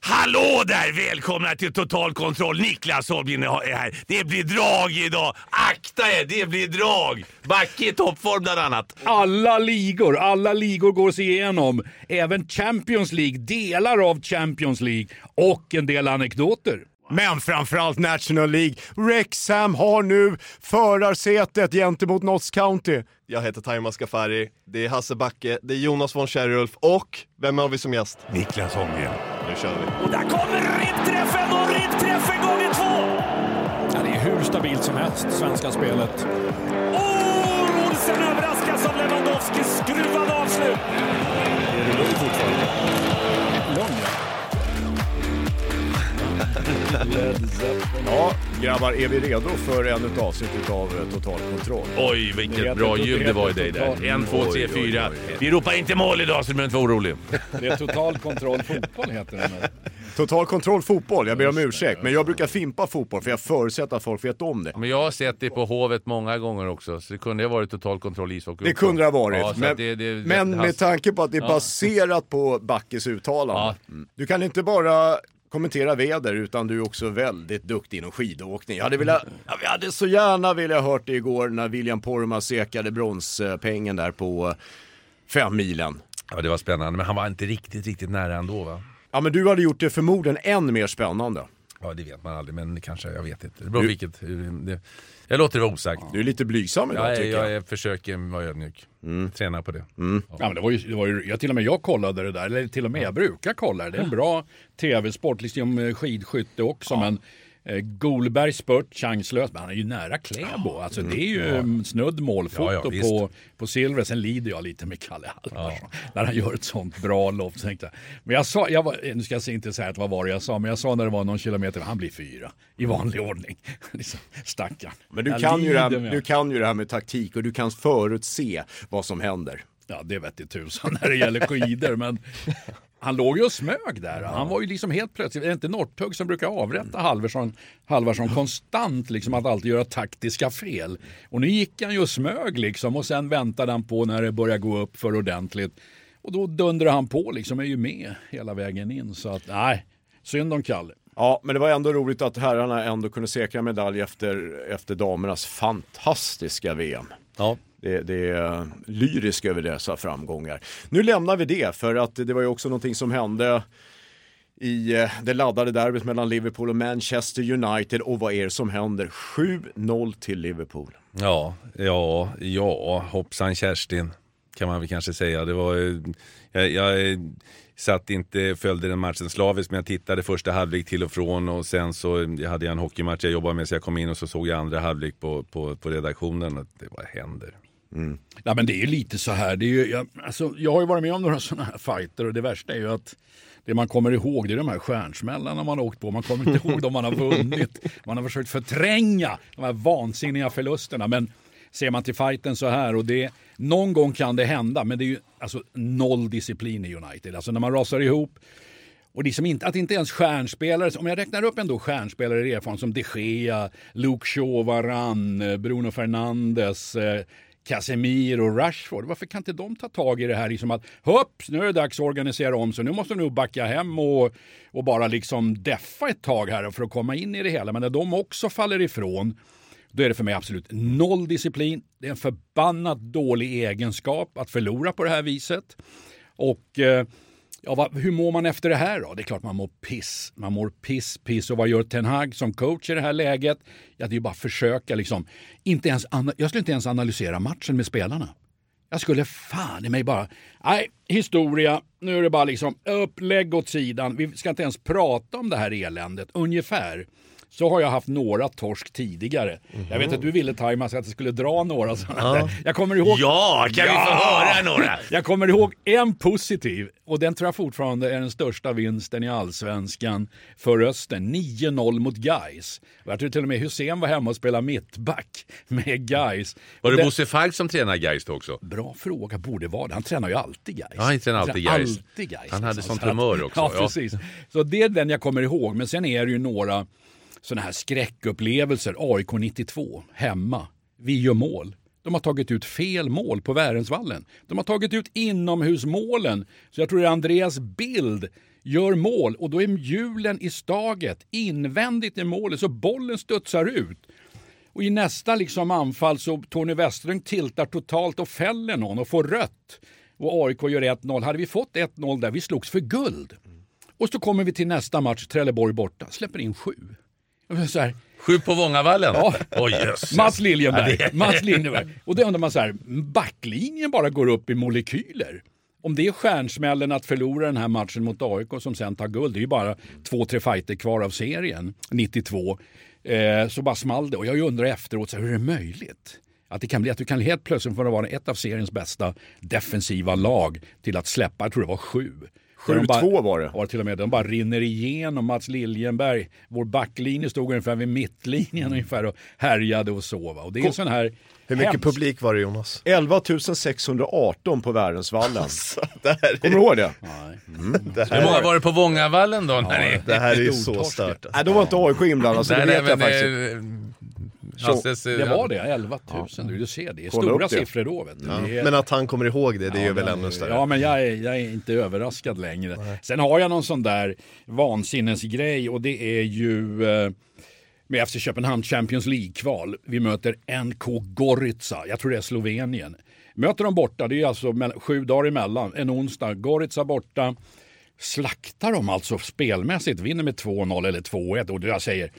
Hallå där, välkomna till Total Kontroll. Niklas Holmgren är här. Det blir drag idag. Akta er, det blir drag. Backe i toppform bland annat. Alla ligor går sig igenom. Även Champions League, delar av Champions League och en del anekdoter. Men framförallt National League. Wrexham har nu förarsätet gentemot Notts County. Jag heter Taima Skafari, det är Hasse Backe, det är Jonas von Kärrulf och vem har vi som gäst? Niklas Holmgren. Nu kör vi. Och där kommer ribbträffen och ribbträffen gånger 2. Ja, det är hur stabilt som helst, svenska spelet. Olsen överraskas av Lewandowski, skruvad avslut. Är det lugnt fortfarande? Lugn, Ja, grabbar, är vi redo för ännu ett avsnitt av Total Kontroll? Oj, vilket bra ljud det var i dig där. 1, 2, 3, 4. Vi ropar inte mål idag så du behöver inte vara orolig. Det är Total Kontroll fotboll heter det. Total Kontroll fotboll, jag ber om ursäkt. Men jag brukar fimpa fotboll för jag förutsätter att folk vet om det. Men jag har sett det på Hovet många gånger också. Så det kunde ha varit Total Kontroll ishockey. Det kunde det ha varit. Ja, men med tanke på att det är baserat på Backes uttalande. Ja. Du kan inte bara kommentera väder utan du är också väldigt duktig inom skidåkning. Jag hade så gärna velat hört det igår när William Poromaa säkrade bronspengen där på 5 milen. Ja, det var spännande, men han var inte riktigt nära ändå, va? Ja, men du hade gjort det förmodligen än mer spännande. Ja, det vet man aldrig, men kanske, jag vet inte. Det beror vilket. Jag låter det vara osagt. Du är lite blygsam idag, tycker jag. Jag försöker vara ödmjuk. Träna på det. Ja, men det var ju till och med jag kollade det där, eller till och med jag brukar kolla det. Det är en bra tv-sport, liksom skidskytte också, men Golberg spurt chanslös, men han är ju nära Kläbo. Alltså det är ju snudd målfoto på silver. Sen lider jag lite med Kalle Halvarsson när han gör ett sånt bra lopp. Men nu ska jag inte säga att vad var det jag sa, men jag sa när det var någon kilometer, han blir 4 i vanlig ordning. Stackarn. Men du kan ju det här med taktik och du kan förutse vad som händer. Ja, det vet jag tusan när det gäller skidor, men han låg ju och smög där. Han var ju liksom helt plötsligt, det är inte Northug som brukar avrätta Halvarsson konstant, liksom att alltid göra taktiska fel. Och nu gick han ju och smög liksom, och sen väntade han på när det började gå upp för ordentligt. Och då dundrade han på liksom, är ju med hela vägen in. Så att, nej, synd om Kalle. Ja, men det var ändå roligt att herrarna ändå kunde säkra medalj efter damernas fantastiska VM. Ja. Det är lyrisk över dessa framgångar. Nu lämnar vi det, för att det var ju också någonting som hände i det laddade derbyt mellan Liverpool och Manchester United. Och vad är det som händer? 7-0 till Liverpool. Ja, hoppsan Kerstin kan man väl kanske säga. Det var jag följde den matchen slaviskt, men jag tittade första halvlek till och från, och sen så hade jag en hockeymatch jag jobbade med, så jag kom in och så såg jag andra halvlek på redaktionen, och det bara händer. Ja, men det är ju lite så här. Det är ju, jag har ju varit med om några sådana här fighter, och det värsta är ju att det man kommer ihåg, det är de här stjärnsmällarna man har åkt på. Man kommer inte ihåg dem man har vunnit. Man har försökt förtränga de här vansinniga förlusterna, men ser man till fighten så här, och det någon gång kan det hända, men det är ju alltså noll disciplin i United. Alltså när man rasar ihop, och liksom inte ens stjärnspelare, om jag räknar upp ändå stjärnspelare i erfarenhet som De Gea, Luke Shaw, Varane, Bruno Fernandes, Casemiro och Rashford. Varför kan inte de ta tag i det här liksom att nu är det dags att organisera om, så nu måste de nog backa hem och bara liksom deffa ett tag här för att komma in i det hela. Men när de också faller ifrån, då är det för mig absolut noll disciplin. Det är en förbannat dålig egenskap att förlora på det här viset. Och hur mår man efter det här då? Det är klart man mår piss. Man mår piss. Och vad gör Ten Hag som coach i det här läget? Ja, det är ju bara försöka liksom. Jag skulle inte ens analysera matchen med spelarna. Jag skulle fan i mig bara, historia, nu är det bara liksom upplägg åt sidan. Vi ska inte ens prata om det här eländet, ungefär. Så har jag haft några torsk tidigare. Jag vet att du ville tajma så att jag skulle dra några sådana där. Jag kommer ihåg... Ja, kan vi få höra några? Jag kommer ihåg en positiv, och den tror jag fortfarande är den största vinsten i Allsvenskan för Östen. 9-0 mot Gais. Jag tror till och med Hussein var hemma och spelade mittback med Gais. Var det Bosse Falk som tränar Gais då också? Bra fråga, borde vara det. Han tränar ju alltid Gais. Ja, han tränar alltid Gais. Han hade sånt humör också. Ja, precis. Så det är den jag kommer ihåg. Men sen är det ju några sådana här skräckupplevelser. AIK 92, hemma. Vi gör mål. De har tagit ut fel mål på Värensvallen. De har tagit ut inomhusmålen. Så jag tror det är Andreas Bild gör mål och då är hjulen i staget invändigt i målet så bollen studsar ut. Och i nästa liksom anfall så Tony Westerlund tiltar totalt och fäller någon och får rött. Och AIK gör 1-0. Hade vi fått 1-0 där, vi slogs för guld. Och så kommer vi till nästa match, Trelleborg borta. Släpper in 7. Så här, 7 på Vångavallen? Ja. Jesus. Mats Liljenberg. Och då undrar man så här, backlinjen bara går upp i molekyler. Om det är stjärnsmällen att förlora den här matchen mot AIK som sen tar guld, det är ju bara 2-3 fighter kvar av serien, 92. Så bara small det. Och jag undrar efteråt, så här, hur är det möjligt? Att det kan bli att du kan helt plötsligt få vara ett av seriens bästa defensiva lag till att släppa, jag tror det var 7. 7-2 var det. Ja, till och med. De bara rinner igenom Mats Liljenberg. Vår backlinje stod ungefär vid mittlinjen ungefär och härjade och sova. Och det är en sån här... Hur mycket publik var det, Jonas? 11 618 på Värensvallen. Kommer du ihåg det? Nej. Hur många var det på Vångavallen då? Det här är ju så stört. Nej, då var inte AIK inblandad, så det vet jag faktiskt. Det var det, 11 000. Du ser det. Stora siffror då. Vet du. Ja. Men att han kommer ihåg det är ju väl ännu större. Ja, men jag är inte överraskad längre. Nej. Sen har jag någon sån där vansinnesgrej och det är ju med FC Köpenhamn Champions League-kval. Vi möter NK Gorica, jag tror det är Slovenien. Möter de borta, det är alltså 7 dagar emellan. En onsdag, Gorica borta. Slaktar de alltså spelmässigt, vinner med 2-0 eller 2-1 och jag säger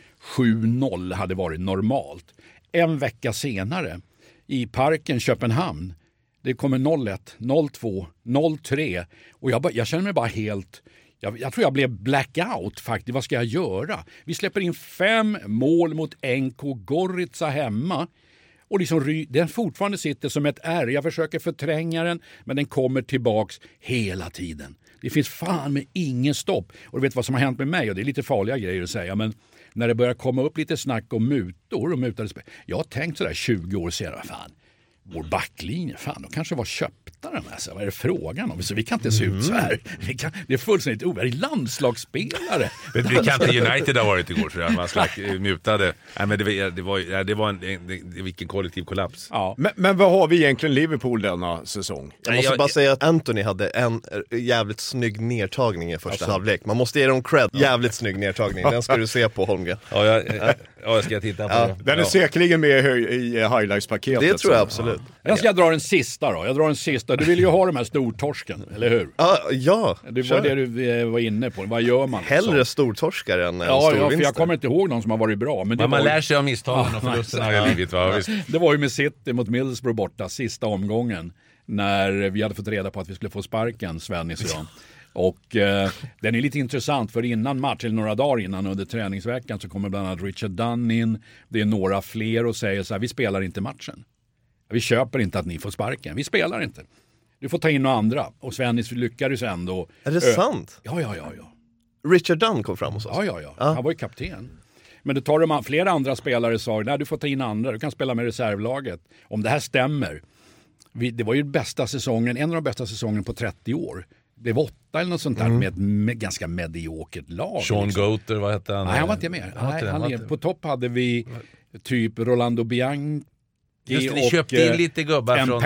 7-0 hade varit normalt. En vecka senare i parken Köpenhamn, det kommer 0-1, 0-2, 0-3 och jag känner mig bara helt, jag tror jag blev blackout faktiskt. Vad ska jag göra? Vi släpper in 5 mål mot NK Gorica hemma. Och liksom, den fortfarande sitter som ett R. Jag försöker förtränga den, men den kommer tillbaks hela tiden. Det finns fan med ingen stopp. Och du vet vad som har hänt med mig, och det är lite farliga grejer att säga, men när det börjar komma upp lite snack om mutor och mutade spel. Jag har tänkt sådär 20 år senare, fan, vår backlinje, fan, de kanske var köpta den här. Så vad är det frågan om? Så vi kan inte se ut så här. Det är fullständigt ovärdigt. Landslagsspelare. Det kan inte United ha varit igår, så man mutade. Nej, men det var vilken kollektiv kollaps. Ja. Men vad har vi egentligen Liverpool denna säsong? Jag måste bara säga att Anthony hade en jävligt snygg nedtagning i första halvlek. Man måste ge dem cred. Jävligt snygg nedtagning. Den ska du se på, Holmgren. Ja, jag ska titta på det. Den är säkerligen med i highlights-paketet. Det tror jag absolut. Jag ska dra den sista då. Du vill ju ha de här stortorsken, eller hur? Ja. Det var det du var inne på. Vad gör man? Hellre stortorskar än storvinster. För jag kommer inte ihåg någon som har varit bra. Men man lär sig av misstagen och förlusterna har blivit, va? Det var ju med City mot Middlesbrough borta, sista omgången. När vi hade fått reda på att vi skulle få sparken, Svennis och jag. Och den är lite intressant, för innan match, eller några dagar innan under träningsveckan, så kommer bland annat Richard Dunn in. Det är några fler och säger så här: vi spelar inte matchen. Vi köper inte att ni får sparken. Vi spelar inte. Du får ta in några andra. Och Svennis lyckades ändå. Är det sant? Ja. Richard Dunn kom fram hos oss. Ja. Han var ju kapten. Men det tar de flera andra spelare sa, nej, du får ta in andra. Du kan spela med reservlaget. Om det här stämmer. Det var ju bästa säsongen, en av de bästa säsongerna på 30 år. Det var 8 eller något sånt där med ganska mediokert lag. Sean liksom. Goater, vad hette han? Nej, han var inte med. På topp hade vi typ Rolando Bianchi. Just det, ni köpte in lite gubbar från...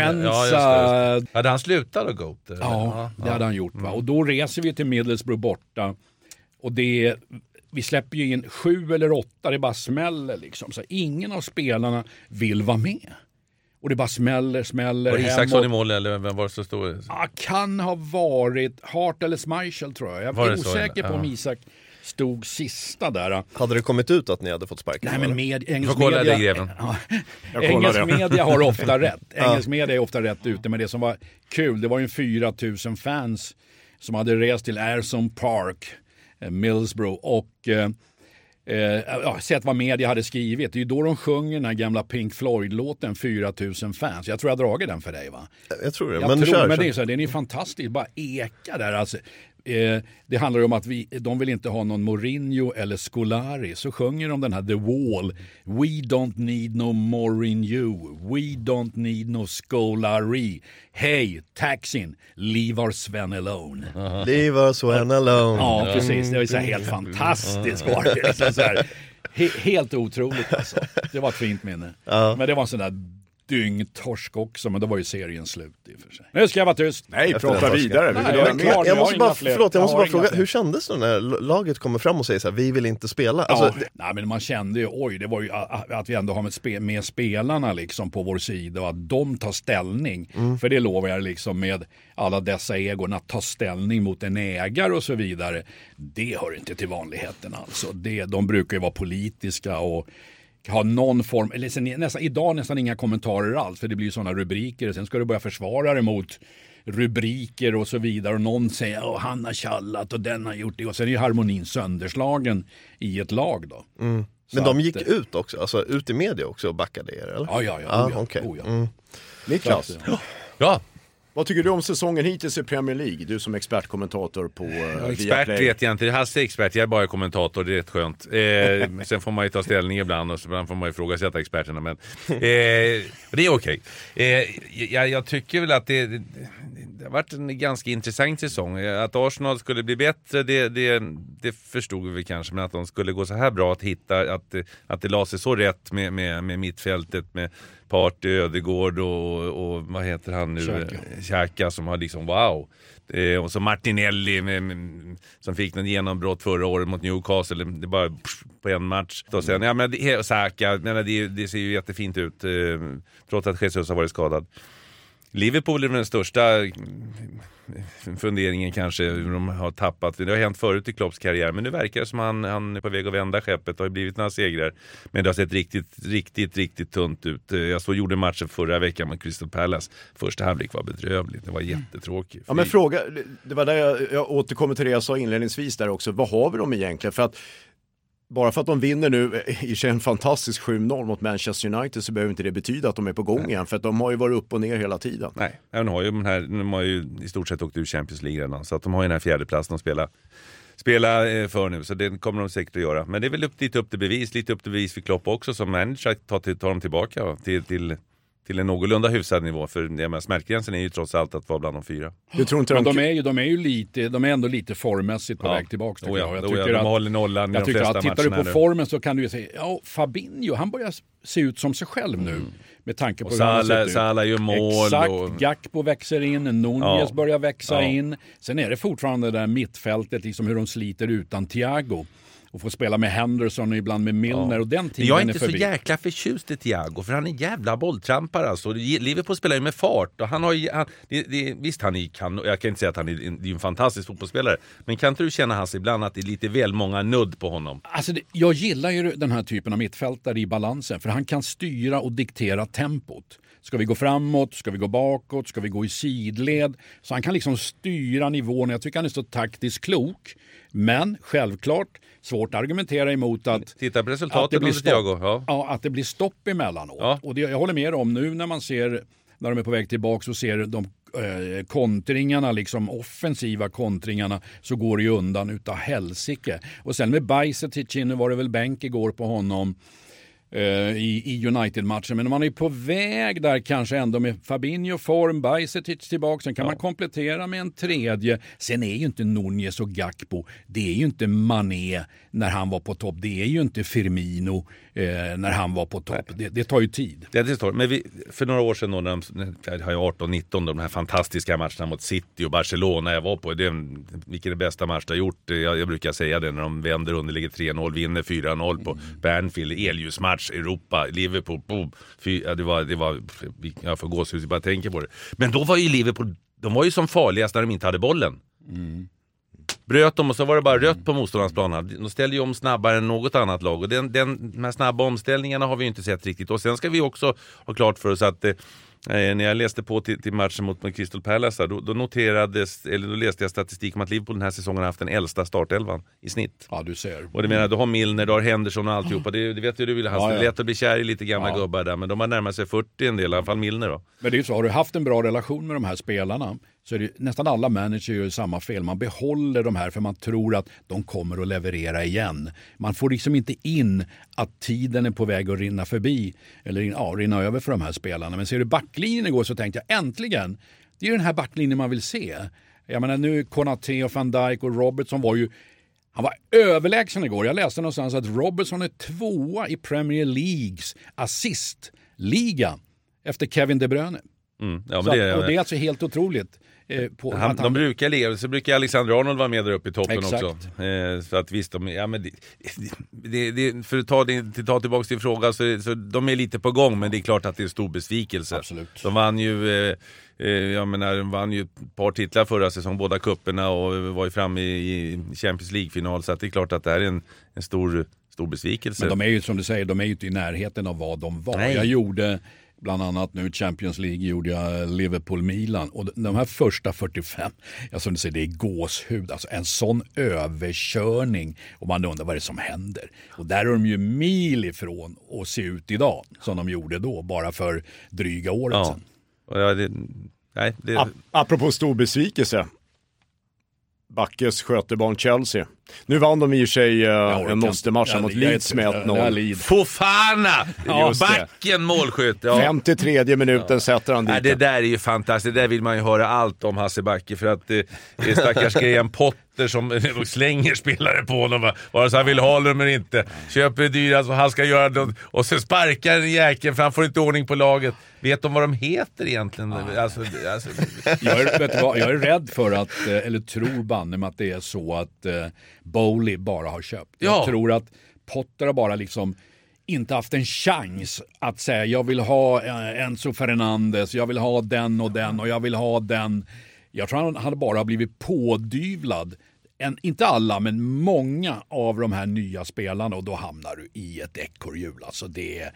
Ja, hade han slutat då, Goater? Ja, det hade han gjort. Va? Och då reser vi till Middlesbrough borta. Och vi släpper ju in 7 eller 8, det bara smäller liksom. Så ingen av spelarna vill vara med. Och det bara smäller. Var Isaksson i mål, eller vem var det så stor? Ja, kan ha varit Hart eller Schmeichel, tror jag. Jag är osäker på om Isak stod sista där. Hade det kommit ut att ni hade fått sparken? Nej, men engelsk media har ofta rätt. Engelsk media är ofta rätt ute, men det som var kul, det var ju 4 000 fans som hade rest till Ayresome Park, Middlesbrough, och sett vad media hade skrivit. Det är ju då de sjunger den här gamla Pink Floyd-låten 4 000 fans. Jag tror jag dragit den för dig, va? Jag tror det. Men det är så här, den är fantastisk, bara eka där alltså. Det handlar om att de vill inte ha någon Mourinho eller Scolari, så sjunger de den här The Wall. We don't need no Mourinho, we don't need no Scolari. Hey, Taxin, leave our Sven alone. Leave our Sven alone. Ja, precis. Det var så här helt fantastiskt. Så här, helt otroligt alltså. Det var ett fint minne. Men det var en sån där dyngtorsk också, men då var ju serien slut i och för sig. Nu ska jag vara tyst. Nej, prata vidare. Jag måste bara fråga, hur kändes det när laget kommer fram och säger så här, vi vill inte spela? Alltså, nej, men man kände ju, det var ju att vi ändå har med spelarna liksom på vår sida och att de tar ställning. För det lovar jag liksom med alla dessa egon att ta ställning mot en ägare och så vidare. Det hör inte till vanligheten alltså. De brukar ju vara politiska och ha någon form, eller idag nästan inga kommentarer alls, för det blir ju sådana rubriker. Sen ska du börja försvara det mot rubriker och så vidare, och någon säger han har kallat och den har gjort det, och sen är ju harmonin sönderslagen i ett lag då. Men de gick ut också, alltså ut i media också och backade er, eller? Ja. Okay. Niklas, Ja. vad tycker du om säsongen hittills i Premier League? Du som expertkommentator på expert vet jag inte. Hasse är expert, jag är bara kommentator, det är rätt skönt. Sen får man ju ta ställning ibland och ibland får man ju ifrågasätta experterna. Men det är okej. Jag tycker väl att det har varit en ganska intressant säsong. Att Arsenal skulle bli bättre, det förstod vi kanske. Men att de skulle gå så här bra att hitta, att det la sig så rätt med mittfältet, med Partey, Ödegård och vad heter han nu? Xhaka, som har liksom wow. Och så Martinelli som fick någon genombrott förra året mot Newcastle. Det bara på en match. Och sen, Saka, det ser ju jättefint ut trots att Jesus har varit skadad. Liverpool är den största funderingen kanske, hur de har tappat. Det har hänt förut i Klopps karriär, men nu verkar det som han är på väg att vända skeppet. Det har blivit några segrar, men det har sett riktigt tunt ut. Jag gjorde matchen förra veckan med Crystal Palace. Första halvlek var bedrövligt, det var jättetråkigt. Ja, men fråga, det var där jag återkommer till det jag sa inledningsvis där också. Vad har vi dem egentligen? För att bara för att de vinner nu i en fantastisk 7-0 mot Manchester United så behöver inte det betyda att de är på gång igen, för att de har ju varit upp och ner hela tiden. Nej, de har ju i stort sett åkt ur Champions League redan, så att de har ju den här fjärdeplatsen att spela för nu, så det kommer de säkert att göra. Men det är väl lite upp till bevis för Klopp också som manager att ta dem tillbaka till en någorlunda hyfsad nivå, för smärtgränsen är ju trots allt att vara bland de fyra. Men de är ändå lite formmässigt på väg tillbaka. De håller nollan i de flesta matcherna. Tittar du på formen så kan du ju säga, Fabinho, han börjar se ut som sig själv nu. Med tanke på hur han ser ut. Salah gör mål. Exakt, Gakpo växer in, Nunez börjar växa in. Sen är det fortfarande det där mittfältet, liksom hur de sliter utan Thiago. Och får spela med Henderson och ibland med Milner och den tiden. Jag är inte så jäkla förtjust i Thiago, för han är en jävla bolltrampare alltså. Liverpool spelar ju med fart och han har visst jag kan inte säga att han är en fantastisk fotbollsspelare, men kan inte du känna hans ibland att det är lite väl många nudd på honom? Alltså jag gillar ju den här typen av mittfältare i balansen, för han kan styra och diktera tempot. Ska vi gå framåt? Ska vi gå bakåt? Ska vi gå i sidled? Så han kan liksom styra nivån. Jag tycker han är så taktiskt klok. Men självklart svårt att argumentera emot att titta på resultatet under Thiago. Att det blir stopp emellanåt. Ja. Och jag håller med om nu när de är på väg tillbaka och ser de kontringarna, liksom offensiva kontringarna, så går det ju undan utav helsike. Och sen med Bajsetic inne var det väl bänk igår på honom i United-matchen, men man är på väg där kanske ändå med Fabinho form, Bajsetic tillbaka, sen kan man komplettera med en tredje. Sen är ju inte Nunez och Gakpo, det är ju inte Mané när han var på topp, det är ju inte Firmino när han var på topp. Det tar ju tid. Det står. Men för några år sedan då, när jag har 18-19, de här fantastiska matcherna mot City och Barcelona jag var på, vilken är det bästa match jag gjort? Jag brukar säga det när de vänder under, ligger 3-0, vinner 4-0 på Bernfield, Elius-match, Europa, Liverpool, boom. Jag får gåshus bara tänka på det. Men då var ju Liverpool, de var ju som farligast när de inte hade bollen. Bröt dem och så var det bara rött på motståndarnas plan. De ställde ju om snabbare än något annat lag. Och de här snabba omställningarna har vi ju inte sett riktigt. Och sen ska vi också ha klart för oss att när jag läste på till matchen mot Crystal Palace, då läste jag statistik om att Liverpool den här säsongen har haft den äldsta startelvan i snitt. Ja, du ser. Och det menar, du har Milner, du har Henderson och alltihopa. Det vet du vill ha. Det är lätt att bli kär i lite gamla gubbar där, men de har närmat sig 40 en del, i alla fall Milner då. Men det är ju så, har du haft en bra relation med de här spelarna så är det nästan alla managers gör samma fel. Man behåller de här för man tror att de kommer att leverera igen. Man får liksom inte in att tiden är på väg att rinna förbi eller rinna över för de här spelarna. Men ser du backlinjen igår så tänkte jag äntligen, det är ju den här backlinjen man vill se. Jag menar nu Konaté och Van Dijk och Robertson han var överlägsen igår. Jag läste någonstans att Robertson är 2:a i Premier Leagues assistliga. efter Kevin De Bruyne. Ja, Så det är alltså helt otroligt. De brukar leva, så brukar Alexander Arnold vara med där uppe i toppen. Exakt. Också. Så att visst, för att ta tillbaka till frågan så de är lite på gång, men det är klart att det är stor besvikelse. Absolut. De vann ju de vann ju ett par titlar förra säsongen, båda kupperna, och var ju framme i Champions League-final, så att det är klart att det här är en stor besvikelse. Men de är ju, som du säger, de är ju inte i närheten av vad de var. Nej. Jag gjorde bland annat nu Champions League, gjorde jag Liverpool-Milan, och de här första 45, som du säger, det är gåshud, alltså en sån överkörning, och man undrar vad det är som händer. Och där är de ju mil ifrån att se ut idag som de gjorde då, bara för dryga året sedan. Apropå stor besvikelse. Backes skötebarn Chelsea. Nu vann de i och för sig en måste-matcha mot Leeds med 1-0. Fofana! Backen målskytt. 53 minuten sätter han dit. Det där är ju fantastiskt. Det där vill man ju höra allt om Hasse Backe, för att det är stackars Graham Potter som slänger spelare på honom. Vare sig han vill ha dem eller inte. Köper dyra så han ska göra det, och så sparkar en jäkel för han får inte ordning på laget. Vet de vad de heter egentligen? Alltså. Jag är rädd för att, eller tror banne med att det är så att Bowley bara har köpt. Jag tror att Potter har bara liksom inte haft en chans att säga jag vill ha Enzo Fernandes, jag vill ha den och den och jag vill ha den. Jag tror han hade bara blivit pådyvlad, inte alla men många av de här nya spelarna, och då hamnar du i ett ekorrhjul. Alltså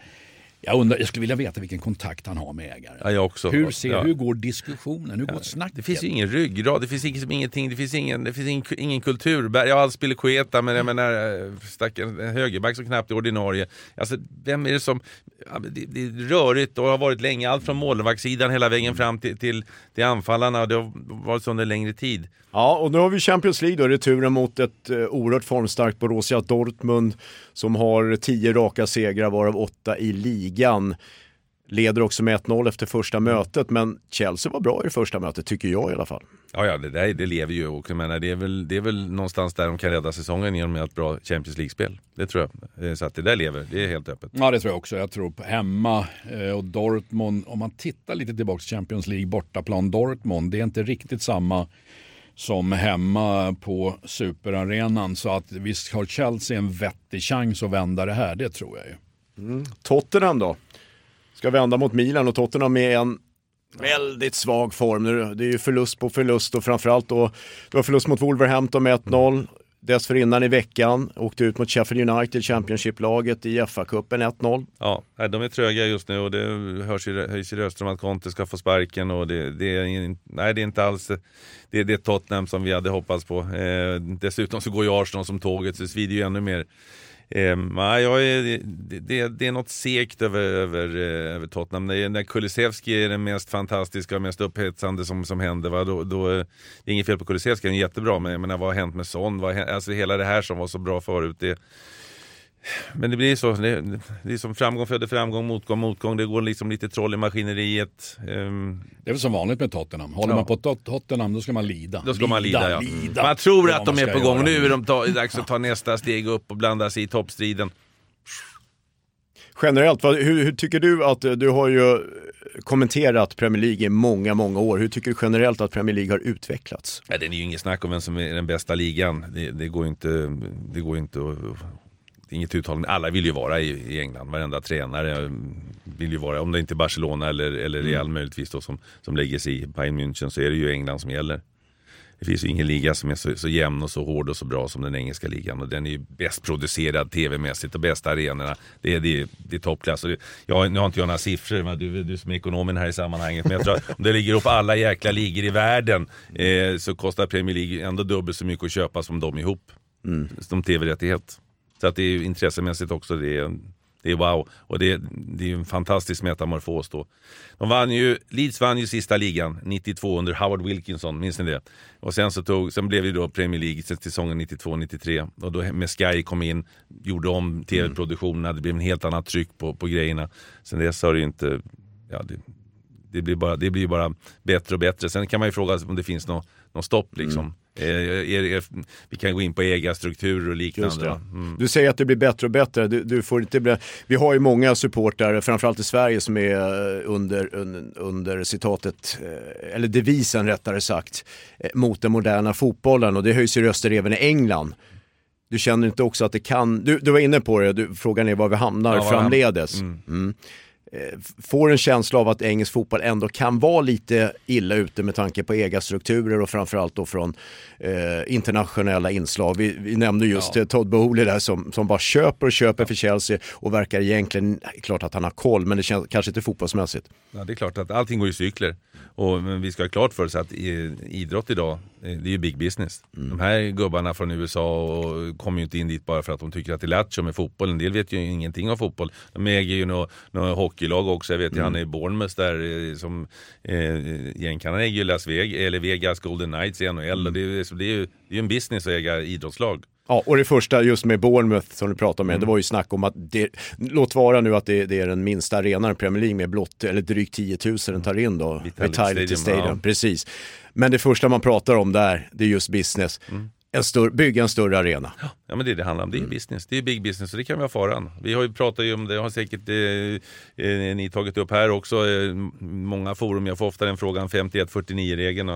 jag skulle vilja veta vilken kontakt han har med ägaren. Ja, jag också. Hur går diskussionen? Hur går snacket? Det finns ju ingen ryggrad, det finns ingenting, det finns ingen kultur. Jag har Spilicueta, men jag menar en högerback som knappt är ordinarie. Alltså, vem är det som... Det är rörigt och har varit länge, allt från målvaktssidan hela vägen fram till anfallarna. Det har varit så under längre tid. Ja, och nu har vi Champions League då, returen mot ett oerhört formstarkt Borussia Dortmund som har 10 raka segrar, varav 8 i ligan. Leder också med 1-0 efter första mötet, men Chelsea var bra i det första mötet, tycker jag i alla fall. Ja, det lever ju, och jag menar, det är väl någonstans där de kan rädda säsongen genom ett bra Champions League-spel. Det tror jag. Så att det där lever, det är helt öppet. Ja, det tror jag också. Jag tror på hemma och Dortmund, om man tittar lite tillbaka till Champions League, bortaplan Dortmund, det är inte riktigt samma som hemma på superarenan, så att visst har Chelsea en vettig chans att vända det här, det tror jag ju. Tottenham då? Ska vända mot Milan, och Tottenham med en väldigt svag form. Det är ju förlust på förlust, och framförallt då det var förlust mot Wolverhampton med 1-0. Dessförinnan i veckan åkte ut mot Sheffield United, Championship-laget i FA-cupen 1-0. Ja, de är tröga just nu, och det höjs i röster om att Conte ska få sparken, och det är inte alls det Tottenham som vi hade hoppats på. Dessutom så går ju Arsenal som tåget, så det svider ju ännu mer. Det är något segt över Tottenham. När Kulusevski är den mest fantastiska och mest upphetsande som händer, då är det inget fel på Kulusevski, han är jättebra, men vad har hänt med Son? Alltså hela det här som var så bra förut, men det blir så, det är som framgång föder framgång, motgång, det går liksom lite troll i maskineriet. Det är väl som vanligt med Tottenham. Håller man på Tottenham, då ska man lida. Då ska man lida. Man tror att de är på gång. Nu är de dags att ta nästa steg upp och blanda sig i toppstriden. Generellt, hur tycker du att, du har ju kommenterat Premier League i många år. Hur tycker du generellt att Premier League har utvecklats? Ja, det är ju inget snack om vem som är den bästa ligan. Det går inte att... Inget uttalande. Alla vill ju vara i England. Varenda tränare vill ju vara, om det inte är Barcelona eller Real möjligtvis då, som lägger sig i Bayern München, så är det ju England som gäller. Det finns ju ingen liga som är så jämn och så hård och så bra som den engelska ligan, och den är ju bäst producerad tv-mässigt och bästa arenorna. Det är toppklass. Nu har inte jag några siffror, men du som är ekonomen här i sammanhanget, men jag tror att om det ligger upp alla jäkla ligor i världen så kostar Premier League ändå dubbelt så mycket att köpa som de ihop. Som tv-rättighet. Så att det är intressemässigt också, det är wow. Och det är ju en fantastisk metamorfos då. Leeds vann ju sista ligan 92 under Howard Wilkinson, minns ni det? Och sen blev det då Premier League säsongen 92-93, och då med Sky kom in, gjorde om tv-produktionerna, det blev en helt annat tryck på grejerna. Sen dess har det ju inte, det blir bara bättre och bättre. Sen kan man ju fråga om det finns någon stopp liksom. Vi kan gå in på ägarstrukturer och liknande. Du säger att det blir bättre och bättre. Du får inte bli... Vi har ju många supportare, framförallt i Sverige, som är under citatet, eller devisen rättare sagt, mot den moderna fotbollen, och det höjs ju röster även i England. Du känner inte också att det kan... Du var inne på det, frågan är var vi hamnar framledes. Får en känsla av att engelsk fotboll ändå kan vara lite illa ute med tanke på ägarstrukturer och framförallt då från internationella inslag. Vi nämnde just Todd Bowley där som bara köper för Chelsea och verkar egentligen, klart att han har koll, men det känns kanske inte fotbollsmässigt. Ja, det är klart att allting går i cykler, men vi ska ha klart för oss att idrott idag, det är ju big business. De här gubbarna från USA och kommer ju inte in dit bara för att de tycker att det är lattjo med fotboll. En del vet ju ingenting om fotboll. De äger ju några hockeylag också. Jag vet ju han är i Bournemouth där som egentligen äger ju Las Vegas eller Vegas Golden Knights i NHL, och det är ju en business att äga idrottslag. Ja, och det första just med Bournemouth som du pratade med, det var ju snack om att låt vara nu att det är den minsta arenan i Premier League med blott eller drygt 10 000 den tar in då. Vitality Stadium. Precis. Men det första man pratar om där, det är just business. Bygga en större arena. Ja, men det handlar om, det är business. Det är big business, och det kan vara faran. Vi har ju pratat ju om det, har säkert ni tagit upp här också. Många forum, jag får ofta den frågan, 51-49-regeln.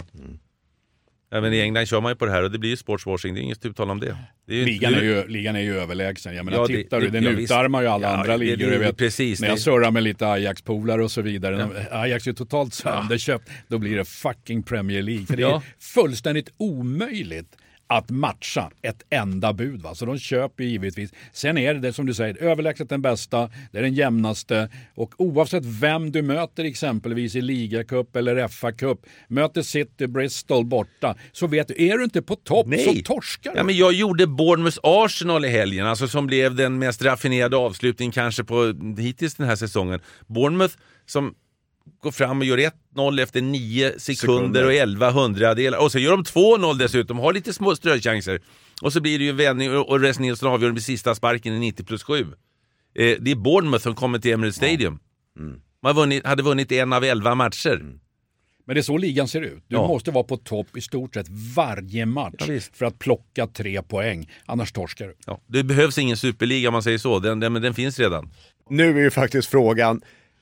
Även i England kör man ju på det här, och det blir ju sportswashing, det är inget uttal om det. Ligan är ju överlägsen. Jag menar, tittar du, den utarmar ju alla andra ligor. Jag vet, precis, när jag surrar med lite Ajax-polare och så vidare. Ajax är totalt sönderköpt, då blir det fucking Premier League. För det är fullständigt omöjligt att matcha ett enda bud. Va? Så de köper givetvis. Sen är det som du säger, överlägset den bästa, det är den jämnaste, och oavsett vem du möter exempelvis i Liga-cup eller FA-cup, möter City, Bristol borta, så vet du, är du inte på topp så torskar du. Ja, men jag gjorde Bournemouth Arsenal i helgen, alltså som blev den mest raffinerade avslutning kanske på hittills den här säsongen. Bournemouth som går fram och gör 1-0 efter 9 sekunder och 11 hundradelar. Och så gör de 2-0 dessutom. Har lite små ströchanser. Och så blir det ju vändning och Res Nilsson avgör med sista sparken i 90+7. Det är Bournemouth som kommer till Emirates Stadium. Man hade vunnit 1 av 11 matcher. Men det är så ligan ser ut. Du måste vara på topp i stort sett varje match för att plocka 3 poäng. Annars torskar du. Ja, det behövs ingen superliga om man säger så. Den finns redan. Nu är ju faktiskt frågan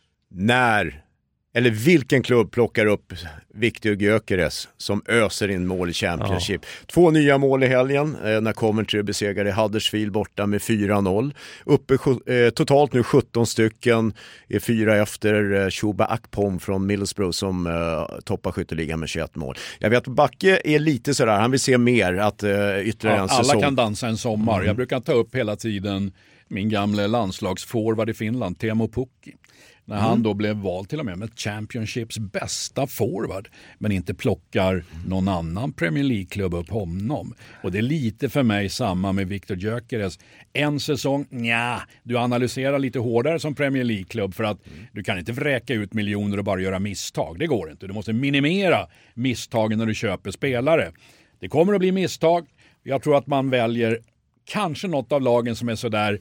eller vilken klubb plockar upp Viktor Gyökeres som öser in mål i Championship. 2 nya mål i helgen när Coventry besegrade Huddersfield borta med 4-0. Uppe totalt nu 17 stycken, är 4 efter Chuba Akpom från Middlesbrough som toppar skytteligan med 21 mål. Jag vet att Backe är lite sådär, han vill se mer att ytterligare en säsong. Alla kan dansa en sommar. Jag brukar ta upp hela tiden min gamla landslagsforward i Finland, Teemu Pukki. När han då blev vald till och med Championships bästa forward, men inte plockar någon annan Premier League-klubb upp honom. Och det är lite för mig samma med Viktor Gyökeres. En säsong, du analyserar lite hårdare som Premier League-klubb, för att du kan inte vräka ut miljoner och bara göra misstag. Det går inte. Du måste minimera misstagen när du köper spelare. Det kommer att bli misstag. Jag tror att man väljer kanske något av lagen som är sådär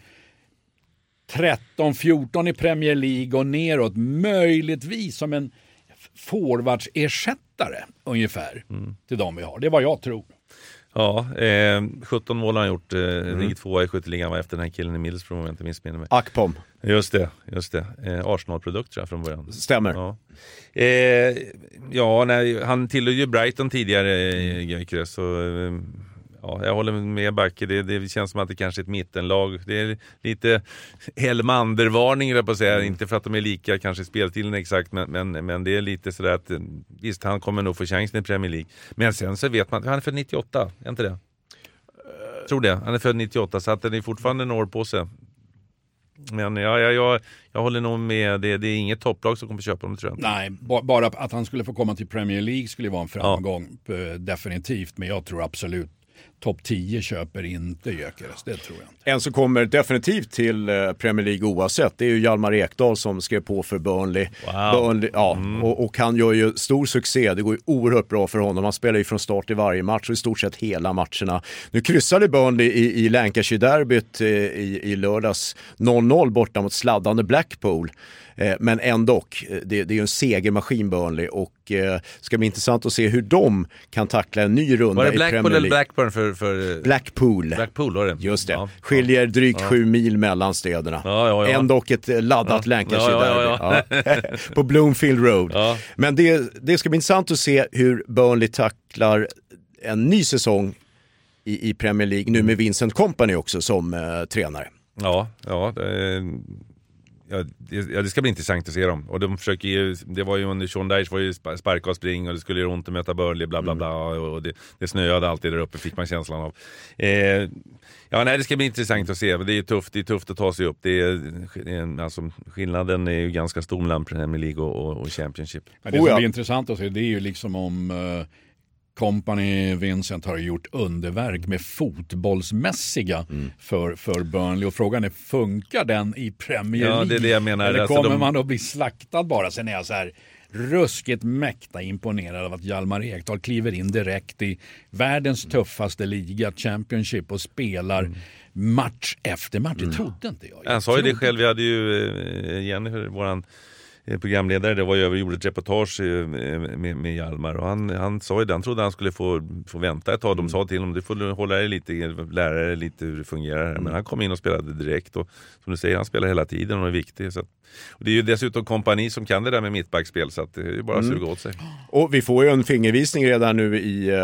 13-14 i Premier League och neråt, möjligtvis som en forwardsersättare ungefär till de vi har. Det är vad jag tror. Ja, 17 mål har han gjort. Ligger 2 i skytteligan var efter den här killen i Middlesbrough, om jag inte missminner mig. Akpom. Just det. Arsenal-produkt tror jag från början. Stämmer. Ja. Han tillhörde ju Brighton tidigare, så jag håller med Backe. Det känns som att det kanske är ett mittenlag. Det är lite Elmander-varning på att säga. Inte för att de är lika kanske speltiden exakt, men det är lite sådär att visst, han kommer nog få chansen i Premier League. Men sen så vet man, han är född 98, är inte det? Tror det, han är född 98, så att den är fortfarande några år på sig. Men jag håller nog med, det är inget topplag som kommer köpa dem, tror jag inte. Nej, bara att han skulle få komma till Premier League skulle vara en framgång, definitivt. Men jag tror absolut topp 10 köper inte Gyökeres, det tror jag. En som kommer definitivt till Premier League oavsett, det är ju Hjalmar Ekdal som skrev på för Burnley. Burnley och han gör ju stor succé. Det går ju oerhört bra för honom. Han spelar ju från start i varje match och i stort sett hela matcherna. Nu kryssade Burnley i Lancashire-derbyt i lördags 0-0 borta mot sladdande Blackpool. Men ändå, det är ju en segermaskin Burnley, och ska bli intressant att se hur de kan tackla en ny runda i Premier League. Var det Blackpool eller Blackburn för... Blackpool var det. Just det. Ja. Skiljer drygt 7 mil mellan städerna. Ja. Ändå ett laddat Lancashire på Bloomfield Road. Ja. Men det ska bli intressant att se hur Burnley tacklar en ny säsong i Premier League, nu med Vincent Kompany också som tränare. Det ska bli intressant att se dem. Och de försöker ju, det var ju under Sean Dyche var ju sparka och spring och det skulle göra ont att möta Burnley, bla bla bla, och det snöade alltid där uppe, fick man känslan av. Det ska bli intressant att se, men det är tufft att ta sig upp. Alltså, skillnaden är ju ganska stor mellan Premier League och Championship. Men det som blir intressant att se, det är ju liksom om Kompany Vincent har gjort underverk med fotbollsmässiga för Burnley, och frågan är, funkar den i Premier League? Det är det jag menar. Eller kommer man att bli slaktad bara? Sen är jag så här ruskigt mäkta imponerad av att Hjalmar Ekdal kliver in direkt i världens tuffaste liga, Championship, och spelar match efter match. Det trodde inte jag. Han sa ju det själv, vi hade ju Jenny, våran programledare, det var ju gjorde ett reportage med Hjalmar, och han sa ju det, han trodde han skulle få vänta ett tag. De sa till honom, du får hålla dig lite, lära dig lite hur det fungerar. Men han kom in och spelade direkt, och som du säger, han spelar hela tiden och är viktig. Så att, och det är ju dessutom Kompany som kan det där med mittbackspel, så att det är ju bara att suga åt sig. Och vi får ju en fingervisning redan nu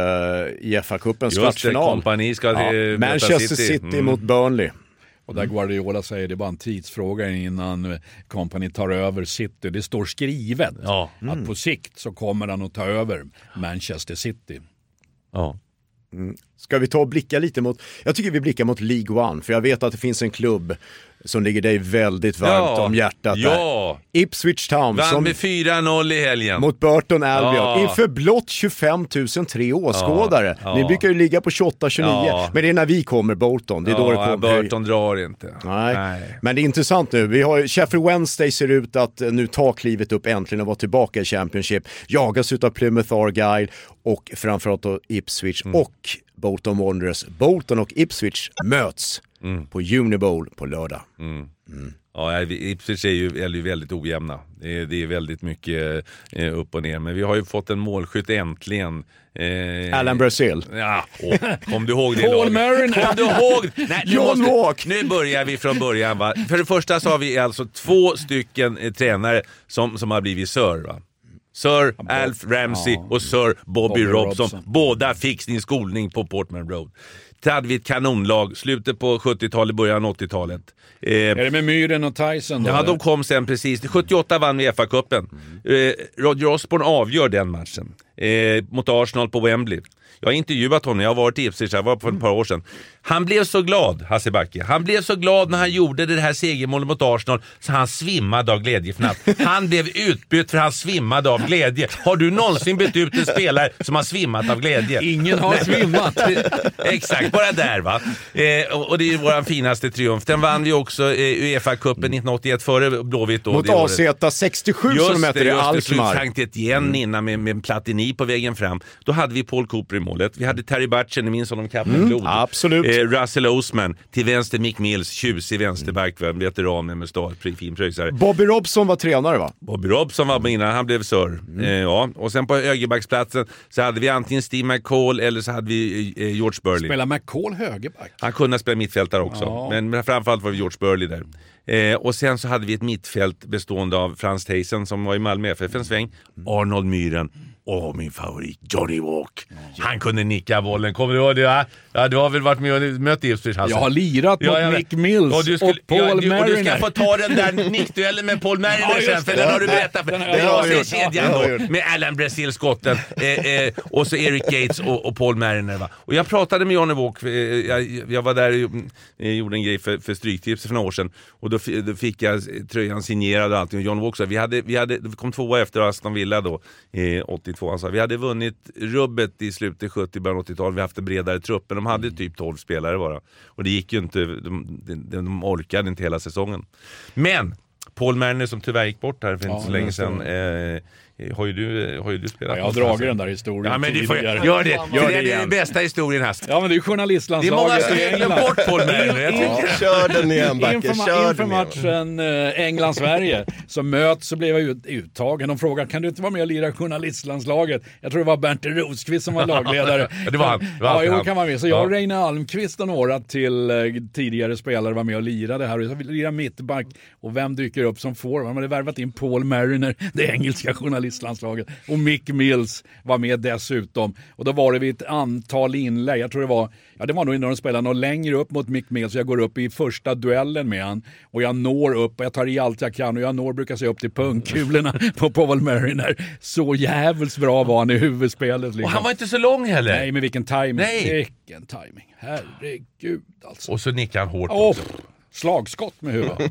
i FA-cupens kvartsfinal. Kompany ska Manchester City mot Burnley. Och där Guardiola säger det är bara en tidsfråga innan Kompany tar över City. Det står skrivet att på sikt så kommer han att ta över Manchester City. Ja. Ska vi ta och blicka lite mot, jag tycker vi blickar mot League One, för jag vet att det finns en klubb som ligger dig väldigt varmt om hjärtat där. Ipswich Town vann med 4-0 i helgen mot Burton Albion inför blott 25 003 åskådare. Ni brukar ju ligga på 28-29, men det är när vi kommer Bolton, det är då det kommer. Burton drar inte. Nej. Men det är intressant nu. Vi har Sheffield Wednesday ser ut att nu ta klivet upp äntligen och vara tillbaka i Championship. Jagas utav Plymouth Argyle och framförallt då Ipswich och Bolton Wanderers. Bolton och Ipswich möts på Unibowl på lördag. Ja, Ipswich är ju väldigt ojämna. Det är väldigt mycket upp och ner. Men vi har ju fått en målskytt äntligen. Alan Brazil. Ja, kom du ihåg det? Paul Merrin. Kom du ihåg? Nej, John Walk. Nu börjar vi från början, va? För det första så har vi alltså 2 stycken tränare som har blivit Sir, va? Sir Alf Ramsey och Sir Bobby Robson. Båda fick sin skolning på Portman Road. Så hade vi ett kanonlag, slutet på 70-talet, början av 80-talet. Är det med Myren och Tyson då? Ja, de kom sen precis. 78 vann vi FA-cupen. Roger Osborne avgör den matchen mot Arsenal på Wembley. Jag har intervjuat honom, jag har varit i Ipswich, jag var för ett par år sedan. Han blev så glad, Hasse Backe. Han blev så glad när han gjorde det här segermålet mot Arsenal så han svimmade av glädjefnatt. Han blev utbytt för han svimmade av glädje. Har du någonsin bytt ut en spelare som har svimmat av glädje? Ingen har svimmat. Exakt, bara där, va? Och det är vår finaste triumf. Den vann vi också UEFA-cupen 1981 före Blåvitt. Mot AZ 67 som de möter i Alkmaar. Sankt Etienne innan med Platini på vägen fram. Då hade vi Paul Cooper i målet. Vi hade Terry Butchen, ni minns honom, Kapten Blod. Absolut. Russell Osman, till vänster Mick Mills, tjusig vänsterback, veteran med fin pröjsare. Bobby Robson var tränare, va? Bobby Robson var innan han blev Sir. Och sen på högerbacksplatsen så hade vi antingen Steve McCall eller så hade vi George Burley. Spelar McCall högerback? Han kunde spela mittfältare också, men framförallt var vi George Burley där. Och sen så hade vi ett mittfält bestående av Frans Theissen som var i Malmö FF en sväng, Arnold Myhren och min favorit Johnny Walk. Han kunde nicka bollen. Kommer du ihåg det? Ja, du har väl varit med och mött Ipswich. Jag har lirat mot Mick Mills och Paul Merrin. Och du ska få ta den där nickduellen med Paul Merrin sen, för den har du berättat för. Det var kedjan då med Alan Brazil-skotten och så Eric Gates och Paul Merrin. Och jag pratade med Johnny Walk. Jag var där och gjorde en grej för Stryktips för några år sedan. Och då fick jag tröjan signerad och allting. Och John Walk sa, vi kom 2 efter Aston Villa då 82. Han sa, vi hade vunnit rubbet i slutet 70, början 80-tal. Vi haft en bredare trupp, men de hade typ 12 spelare bara. Och det gick ju inte, de orkade inte hela säsongen. Men Paul Merrin som tyvärr gick bort här för inte så länge sedan har ju du spelat. Ja, jag har dragit den där historien. Ja, men tidigare. gör det. Gör det är igen. den bästa historien här. Ja, men det är journalistlandslaget. Det är många som glömt bort Paul Merrin. Kör den igen, Backe. Inför matchen England-Sverige så möts, så blev jag uttagen. De frågar, kan du inte vara med och lira journalistlandslaget? Jag tror det var Bernt Rosqvist som var lagledare. Ja, det var han. Ja, kan vara med. Så jag och Reine Almqvist och några till tidigare spelare var med och lirade här. Och jag ville lira mittback. Och vem dyker upp som får? Man hade värvat in Paul Merrin, det engelska journalistlandslaget. Och Mick Mills var med dessutom. Och då var det vid ett antal inlägg. Jag tror det var nog när de spelade något längre upp mot Mick Mills. Jag går upp i första duellen med han. Och jag når upp och jag tar i allt jag kan. Och jag brukar se upp till punkkulorna på Paul Merrin. Så jävligt bra var han i huvudspelet. Liksom. Och han var inte så lång heller. Nej, men vilken timing. Nej. Vilken timing. Herregud alltså. Och så nickade han hårt också. Slagskott med huvudet.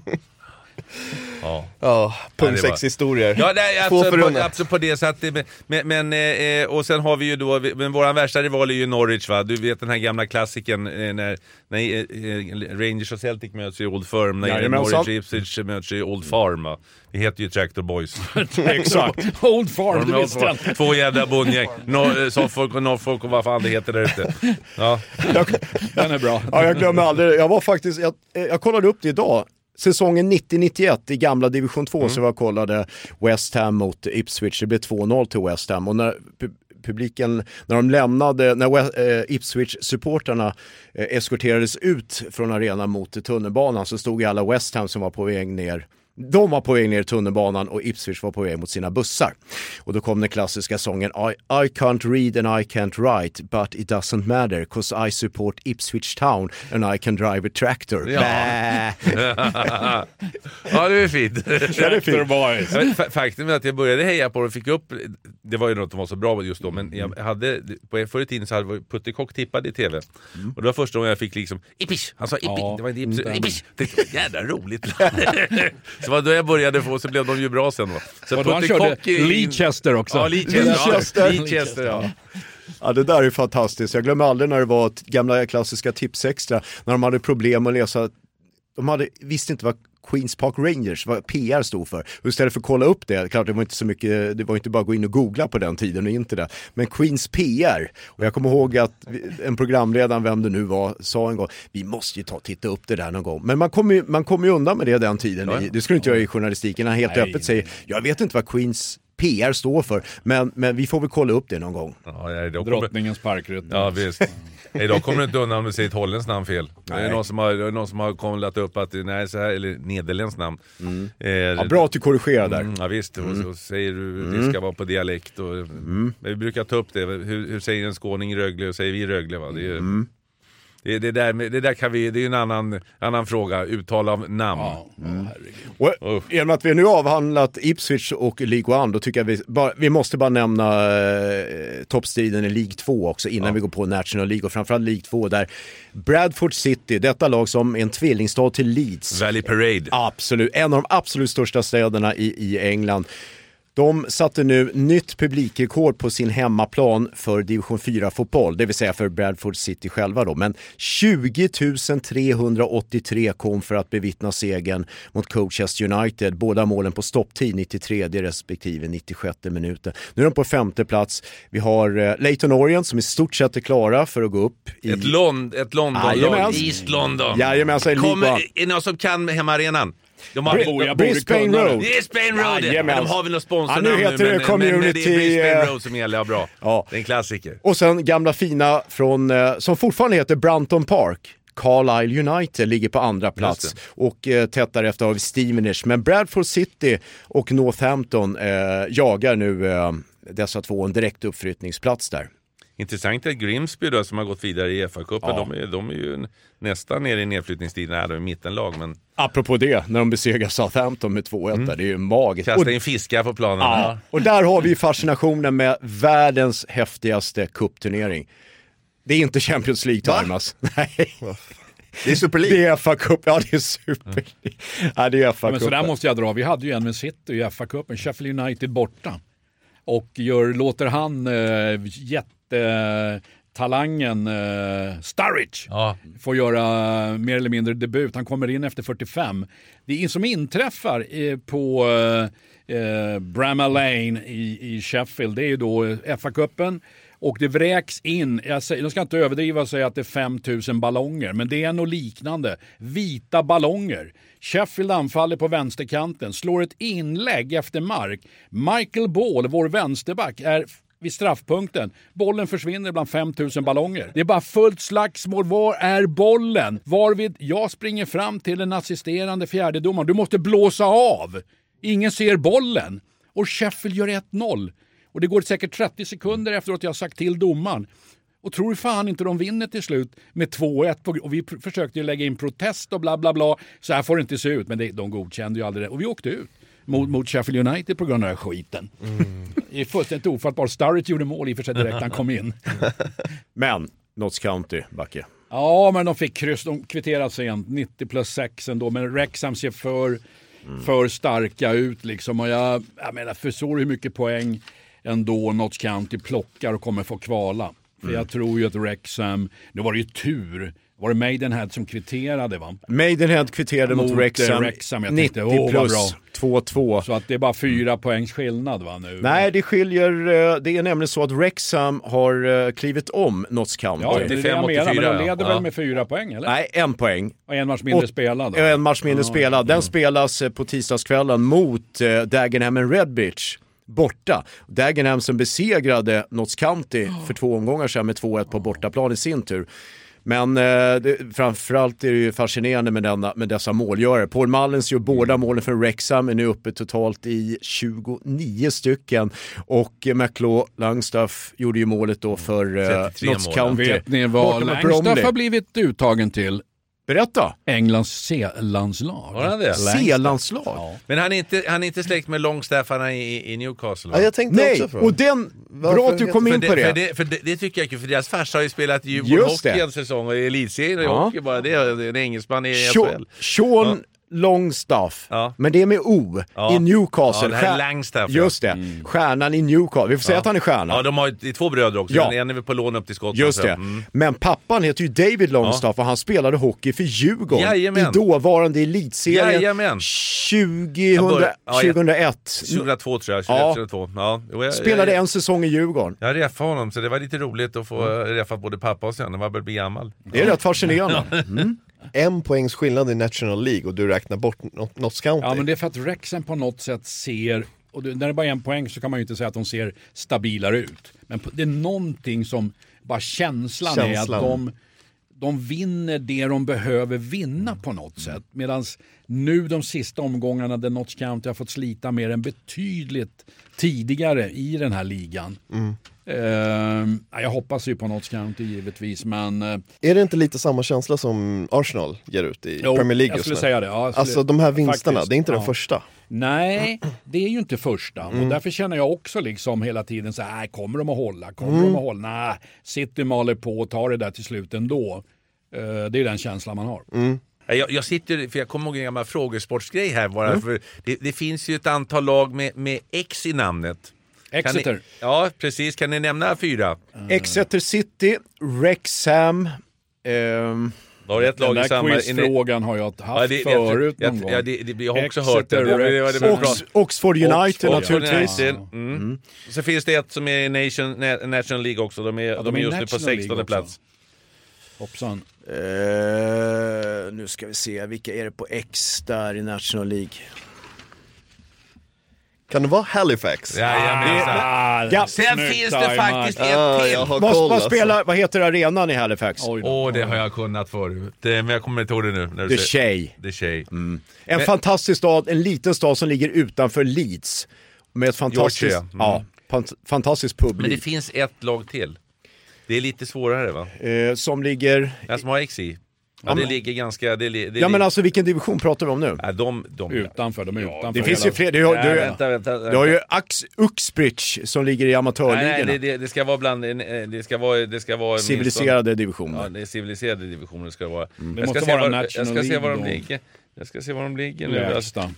Ja, punkt 6 historier. Ja, nej, Två förunnat. absolut på det. Så att, men och sen har vi ju då, men våran värsta rival är ju Norwich, va? Du vet den här gamla klassiken när Rangers och Celtic möts i Old Firm, när Norwich och Ipswich möts i Old Farm, va? Vi heter ju Tractor Boys. Exakt. Old Farm, det visste jag. Två jävla bondgäng. Soffolk och Norfolk och vad fan det heter där ute. Ja. Den är bra. Ja, jag glömmer aldrig. Jag var faktiskt, jag kollade upp det idag. Säsongen 90-91 i gamla division 2 så jag kollade West Ham mot Ipswich. Det blev 2-0 till West Ham. Och när publiken, när de lämnade, när Ipswich-supporterna eskorterades ut från arenan mot tunnelbanan, så stod alla West Ham som var på väg ner. De var på väg ner i tunnelbanan och Ipswich var på väg mot sina bussar. Och då kom den klassiska sången I can't read and I can't write, but it doesn't matter, 'cause I support Ipswich Town and I can drive a tractor. Ja, ja, det är fint. Tractor Boys. Faktum är att jag började heja på och fick upp, det var ju något som var så bra just då, men jag hade, förr i tiden så hade Puttikock tippade i tv. Och det var första gången jag fick liksom, Ippish, han sa Ippish, det var inte Ippish, Ippish. Det var jävla roligt. Så var då jag började få, så blev de ju bra sen. Så och han körde Leicester också. Ja, Leicester, ja. Ja, det där är fantastiskt. Jag glömmer aldrig när det var gamla klassiska Tips Extra, när de hade problem att läsa. Visste inte vad Queens Park Rangers, vad PR stod för. Och istället för att kolla upp det, klart det var inte så mycket, det var inte bara att gå in och googla på den tiden och inte det. Men Queens PR, och jag kommer ihåg att en programledare, vem det nu var, sa en gång, vi måste ju titta upp det där någon gång. Men man kom ju undan med det den tiden. Ja. Det skulle inte göra i journalistiken. Han helt öppet säger, jag vet inte vad Queens PR står för, men vi får väl kolla upp det någon gång. Ja, Drottningens parkrytm. Ja, visst. Idag kommer du inte undan om du säger ett holländskt namn fel. Det är någon som har kollat upp att nej, så här, eller nederländskt namn. Ja, bra att du korrigerar där. Ja, visst. Och så säger du det ska vara på dialekt. Och, vi brukar ta upp det. Hur säger en skåning Rögle och säger vi Rögle, va? Det är ju... Det där kan vi, det är ju en annan fråga, uttal av namn. Och genom att vi nu avhandlat Ipswich och League 1, då tycker jag vi måste bara nämna toppstriden i League 2 också innan vi går på National League, och framförallt League 2 där Bradford City, detta lag som är en tvillingstad till Leeds. Valley Parade. Absolut, en av de absolut största städerna i England. De satte nu nytt publikrekord på sin hemmaplan för division 4-fotboll, det vill säga för Bradford City själva då. Men 20 383 kom för att bevittna segern mot Colchester United. Båda målen på stopptid, 93 respektive 96 minuten. Nu är de på 5:e plats. Vi har Leyton Orient som i stort sett är klara för att gå upp i... Ett London-lag. East London. Jajamensan, är det någon som kan hemmaarenan? De har Brisbane Road. Det är Spain Road. Jajamän. De har väl någon sponsor nu heter det Community. Men det är Brisbane Road som gäller, bra. Ja. Det är en klassiker. Och sen gamla fina från, som fortfarande heter Brunton Park. Carlisle United ligger på andra plats och tätt därefter har vi Stevenage. Men Bradford City och Northampton jagar nu dessa två en direkt uppflyttningsplats där. Intressant att Grimsby då, som har gått vidare i FA-cupen, de är ju nästan nere i nedflyttningstiden här, de är mittenlag. Men... Apropå det, när de besegrar Southampton med 2-1, det är ju magiskt. Kasta in fiskar på planen. Ja. Och där har vi fascinationen med världens häftigaste cupturnering. Det är inte Champions League, Thomas. Nej. Det är Super League. Det är FA-cup, ja det är Super League. Ja, det är FA-cup. Men så där måste jag dra. Vi hade ju en med City i FA-cupen, Sheffield United borta. Och låter han talangen Sturridge får göra mer eller mindre debut. Han kommer in efter 45. Det som inträffar på Bramall Lane i Sheffield, det är ju då FA-cupen. Och det vräks in, jag ska inte överdriva och säga att det är 5000 ballonger, men det är nog liknande. Vita ballonger. Sheffield anfaller på vänsterkanten, slår ett inlägg efter mark. Michael Ball, vår vänsterback, är vid straffpunkten. Bollen försvinner bland 5000 ballonger. Det är bara fullt slagsmål. Var är bollen? Varvid jag springer fram till den assisterande fjärdedomaren. Du måste blåsa av. Ingen ser bollen. Och Sheffield gör 1-0. Och det går säkert 30 sekunder efter att jag har sagt till domaren. Och tror fan inte de vinner till slut med 2-1. Och vi försökte ju lägga in protest och bla bla bla. Så här får det inte se ut. Men de godkände ju aldrig det. Och vi åkte ut mot Sheffield United på grund av den här skiten. Det är fullständigt ofattbart. Sturridge gjorde mål i och för sig direkt han kom in. Men, Notts County, Backe. Ja, men de fick kryss. De kvitterade sent. 90+6 ändå. Men Wrexham ser för starka ut liksom. Och jag menar, förstår hur mycket poäng ändå Notts County plockar och kommer få kvala. För jag tror ju att Wrexham, nu var det ju tur. Var det Maidenhead som kvitterade, va? Maidenhead kvitterade mot Wrexham. 90 plus 2-2. Så att det är bara 4 poängs skillnad, va, nu? Nej, det skiljer. Det är nämligen så att Wrexham har klivit om Notts County. Ja, det är det jag menar, men de leder väl med 4 poäng, eller? Nej, 1 poäng. Och en match mindre spelad. Då. En match mindre spelad. Den spelas på tisdagskvällen mot Dagenham and Redbridge. Borta. Dagenham som besegrade Notts County för 2 omgångar sedan med 2-1 på bortaplan i sin tur. Men framförallt är det ju fascinerande med dessa målgörare. Paul Mullins gör båda målen för Wrexham, är nu uppe totalt i 29 stycken. Och McLaw Langstaff gjorde ju målet då för Notts County. Vet ni vad Langstaff har blivit uttagen till? Berätta. Englands C-landslag. Var han det? C-landslag? Ja. Men han är inte släkt med Longstaffarna i Newcastle, va? Ja, jag tänkte Nej, också fråga. och bra att du kom in på det. För det tycker jag, för deras farsa har ju spelat i Djurgården hockey en säsong och i elitserien i hockey bara. Det är en engelsman i SHL. Sean Longstaff, men det är med O i Newcastle. Ja, det här är Langstaff. Just det, stjärnan i Newcastle. Vi får säga att han är stjärna. Ja, de har 2 bröder också. Ja. En är väl på lån upp till Skottland. Just det. Men pappan heter ju David Longstaff och han spelade hockey för Djurgården. Jajamän. I dåvarande elitserien. Jajamän. 2001. 2002 tror jag. 2002. Ja. Spelade en säsong i Djurgården. Jag reffade honom, så det var lite roligt att få reffa både pappa och sen. Det var väl bli gammal. Det är rätt fascinerande. 1 poängs skillnad i National League och du räknar bort Notts County. Ja, men det är för att Wrexham på något sätt ser, och när det är bara 1 poäng så kan man ju inte säga att de ser stabilare ut. Men det är någonting som, bara känslan är att de vinner det de behöver vinna på något sätt. Medan nu de sista omgångarna där Notts County har fått slita mer än betydligt tidigare i den här ligan. Jag hoppas ju på Notts County givetvis, men... Är det inte lite samma känsla som Arsenal ger ut i Premier League? Jag skulle säga det. Ja, alltså de här vinsterna, faktiskt, det är inte den första. Nej, det är ju inte första. Och därför känner jag också liksom hela tiden så här, kommer de att hålla? Kommer de att hålla? Nej, City maler på och tar det där till slut ändå. Det är den känslan man har. Jag sitter, för jag kommer ihåg en gammal frågesportsgrej här bara, för det finns ju ett antal lag med X i namnet. Exeter. Ja, precis. Kan ni nämna 4? Exeter City, Wrexham. Har ett lag den i samma... där quizfrågan har jag haft förut någon gång. Jag har också hört det. Oxford United naturligtvis. Så finns det ett som är i National League också. De är just nu på 16:e plats. Hoppsan. Nu ska vi se, vilka är det på X där i National League? Kan det vara Halifax? Sen finns det faktiskt ett till. Vad heter arenan i Halifax? Det har jag kunnat förut. Men jag kommer inte ihåg det nu. The Shay. En fantastisk stad, en liten stad som ligger utanför Leeds. Med ett fantastiskt, fantastisk publik. Men det finns ett lag till. Det är lite svårare, va? Som ligger... Som har X i. Ja, det ligger ganska... men alltså vilken division pratar vi om nu? Ja, de utanför. Det finns ju fler. Du har ju Uxbridge som ligger i amatörligorna. Nej, det ska vara bland... Det ska vara civiliserade divisioner. Ja, det är civiliserade divisioner ska det vara. Det måste vara national jag ska se var de ligger. Jag ska se var de ligger nu. Alltså,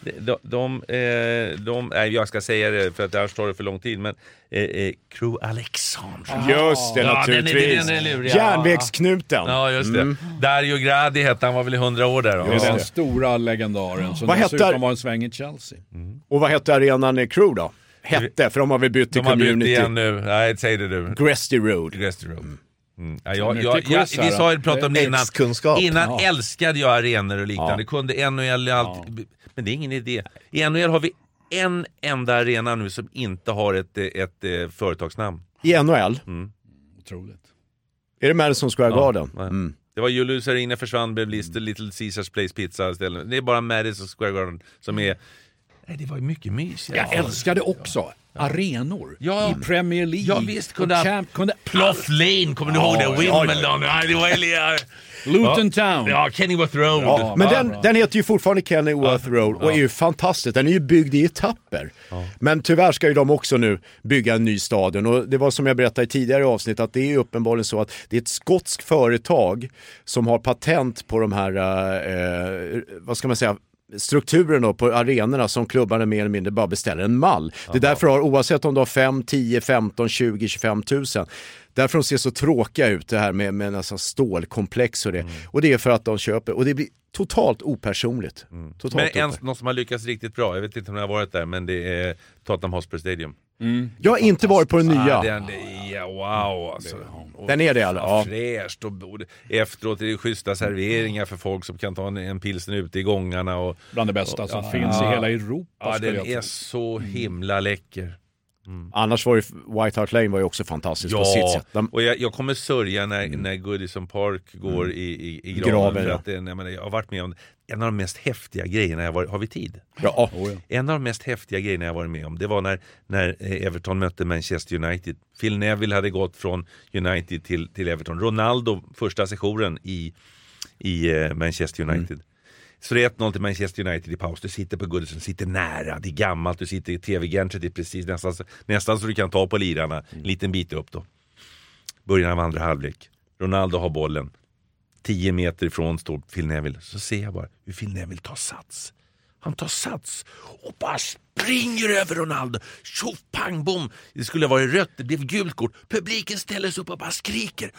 jag ska säga det för att det här står det för lång tid, men Crew Alexandre. Just det, naturligtvis. Den är lurig, Järnvägsknuten. Ja, just det. Dario Gradi hette han, var väl i 100 år där. Det är den stora legendaren som dessutom var en sväng i Chelsea. Och vad hette arenan i Crew då? Hette, för de har väl bytt till Community. De har bytt igen nu. Nej, säg det du. Gresty Road. Vi sa ju pratade om det innan. Innan älskade jag arenor och liknande. Kunde NHL allt. Men det är ingen idé. I NHL har vi en enda arena nu som inte har ett företagsnamn. I NHL? Otroligt. Är det Madison Square Garden? Det var Julius Arena försvann, blev Little Caesars Place Pizza istället. Det är bara Madison Square Garden som är... Nej, det var ju mycket mysigt. Jag älskade också arenor i Premier League. Ja, visst kunde Plough Lane, kommer du ihåg det? Wimbledon. Det var Luton Town. Ja, Kenilworth Road. Ja, men den heter ju fortfarande Kenilworth Road och är ju fantastisk. Den är ju byggd i etapper. Men tyvärr ska ju de också nu bygga en ny stadion. Och det var som jag berättade i tidigare avsnitt att det är ju uppenbarligen så att det är ett skotskt företag som har patent på de här, vad ska man säga, strukturen då på arenorna som klubbarna mer eller mindre bara beställer en mall. Det är därför oavsett om du har 5, 10, 15, 20, 25 000. Därför de ser så tråkiga ut det här med nästan stålkomplex och det. Och det är för att de köper. Och det blir totalt opersonligt. Men någon som har lyckats riktigt bra, jag vet inte om jag har varit där, men det är Tottenham Hotspur Stadium. Jag har inte varit på den nya. Wow alltså. Den är det alla. Fräscht och efteråt är det schyssta serveringar för folk som kan ta en pilsen ute i gångarna. Och, bland det bästa som finns i hela Europa. Ja, den är så himla läcker. Annars var ju White Hart Lane var ju också fantastiskt på sitt sätt. Och jag kommer sörja när Goodison Park går i graven. För att jag har varit med om en av de mest häftiga grejerna jag varit. Har vi tid? Ja. En av de mest häftiga grejerna jag varit med om, det var när Everton mötte Manchester United. Phil Neville hade gått från United till Everton. Ronaldo, första sessionen i Manchester United. Så det är 1-0 till Manchester United i paus. Du sitter på Goodison, sitter nära, det är gammalt, du sitter i tv-gantret, det är precis nästan så du kan ta på lirarna en liten bit upp då. Början av andra halvlek. Ronaldo har bollen. 10 meter ifrån står Phil Neville. Så ser jag bara hur Phil Neville tar sats. Han tar sats och bara springer över Ronaldo. Tjoff, pang, bom. Det skulle ha varit rött, det blev gult kort. Publiken ställer sig upp och bara skriker.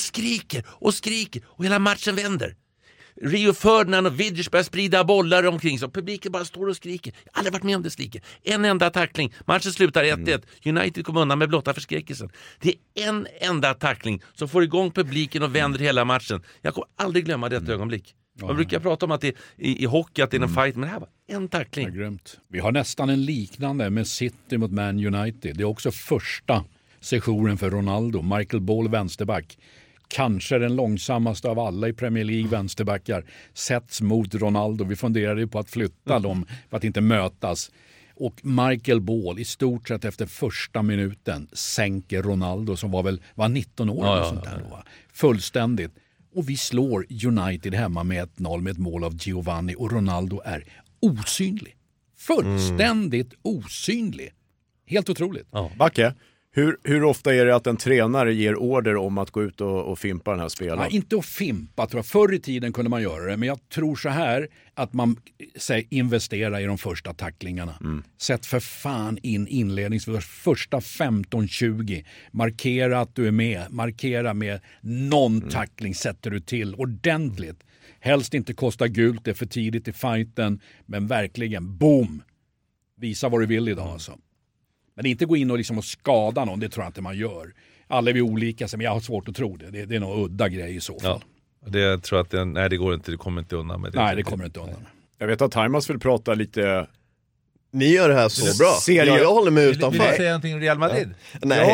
Och hela matchen vänder. Rio Ferdinand och Vidic börjar sprida bollar omkring så publiken bara står och skriker. Jag har aldrig varit med om det skriker. En enda tackling. Matchen slutar 1-1. United kommer undan med blotta förskräckelsen. Det är en enda tackling som får igång publiken och vänder hela matchen. Jag kommer aldrig glömma detta ögonblick. Man brukar prata om att det i hockey att det är en fight, men det här var en tackling. Ja, grymt. Vi har nästan en liknande med City mot Man United. Det är också första sessionen för Ronaldo. Michael Ball, vänsterback. Kanske den långsammaste av alla i Premier League vänsterbackar sätts mot Ronaldo. Vi funderade ju på att flytta dem för att inte mötas. Och Michael Ball i stort sett efter första minuten sänker Ronaldo som var 19 år eller sånt där då. Fullständigt. Och vi slår United hemma med 1-0 med ett mål av Giovanni och Ronaldo är osynlig. Fullständigt osynlig. Helt otroligt. Backe, hur ofta är det att en tränare ger order om att gå ut och fimpa den här spelaren? Ja, inte att fimpa tror jag. Förr i tiden kunde man göra det. Men jag tror så här att man investerar i de första tacklingarna. Sätt för fan in inledningsvis. Första 15-20. Markera att du är med. Markera med någon tackling sätter du till ordentligt. Helst inte kosta gult, det är för tidigt i fighten. Men verkligen, boom! Visa vad du vill idag alltså. Men inte gå in och skada någon, det tror jag inte man gör. Alla är vi olika, men jag har svårt att tro det. Det är nog udda grej i så fall. Ja, det tror jag att det går inte, det kommer inte undan med det. Nej, det kommer inte undan. Jag vet att Timas vill prata lite... Ni gör det här så bra. Jag håller mig utanför. Vill du säga någonting om Real Madrid? Nej.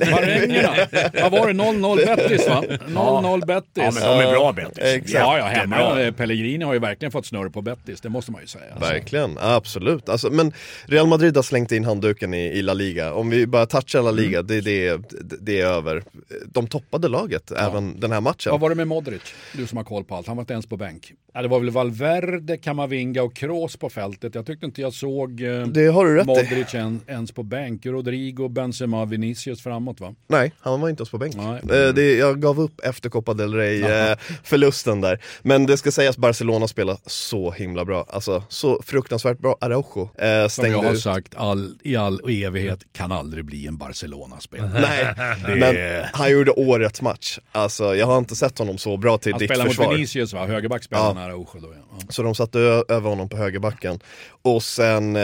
Vad var det? 0-0 Betis va? 0-0 Betis. Ja, men de är bra Betis. Ja, hemma. Pellegrini har ju verkligen fått snurr på Betis, det måste man ju säga. Verkligen, absolut. Alltså, men Real Madrid har slängt in handduken i La Liga. Om vi bara touchar La Liga, det är över. De toppade laget även den här matchen. Vad var det med Modric? Du som har koll på allt, han var inte ens på bänk. Ja, det var väl Valverde, Camavinga och Kroos på fältet. Jag tyckte inte jag såg Det har du rätt i. Modric ens på bänk. Rodrigo, Benzema, Vinicius framåt, va? Nej, han var inte ens på bänk. Jag gav upp efter Copa del Rey förlusten där. Men det ska sägas, Barcelona spelar så himla bra. Alltså, så fruktansvärt bra. Araujo som jag har sagt i all evighet kan aldrig bli en Barcelona-spelare. Nej, men han gjorde årets match. Alltså, jag har inte sett honom så bra till ditt försvar. Han spelar mot Vinicius, va? Högerback spelar Araujo då. Ja. Så de satte över honom på högerbacken. Och sen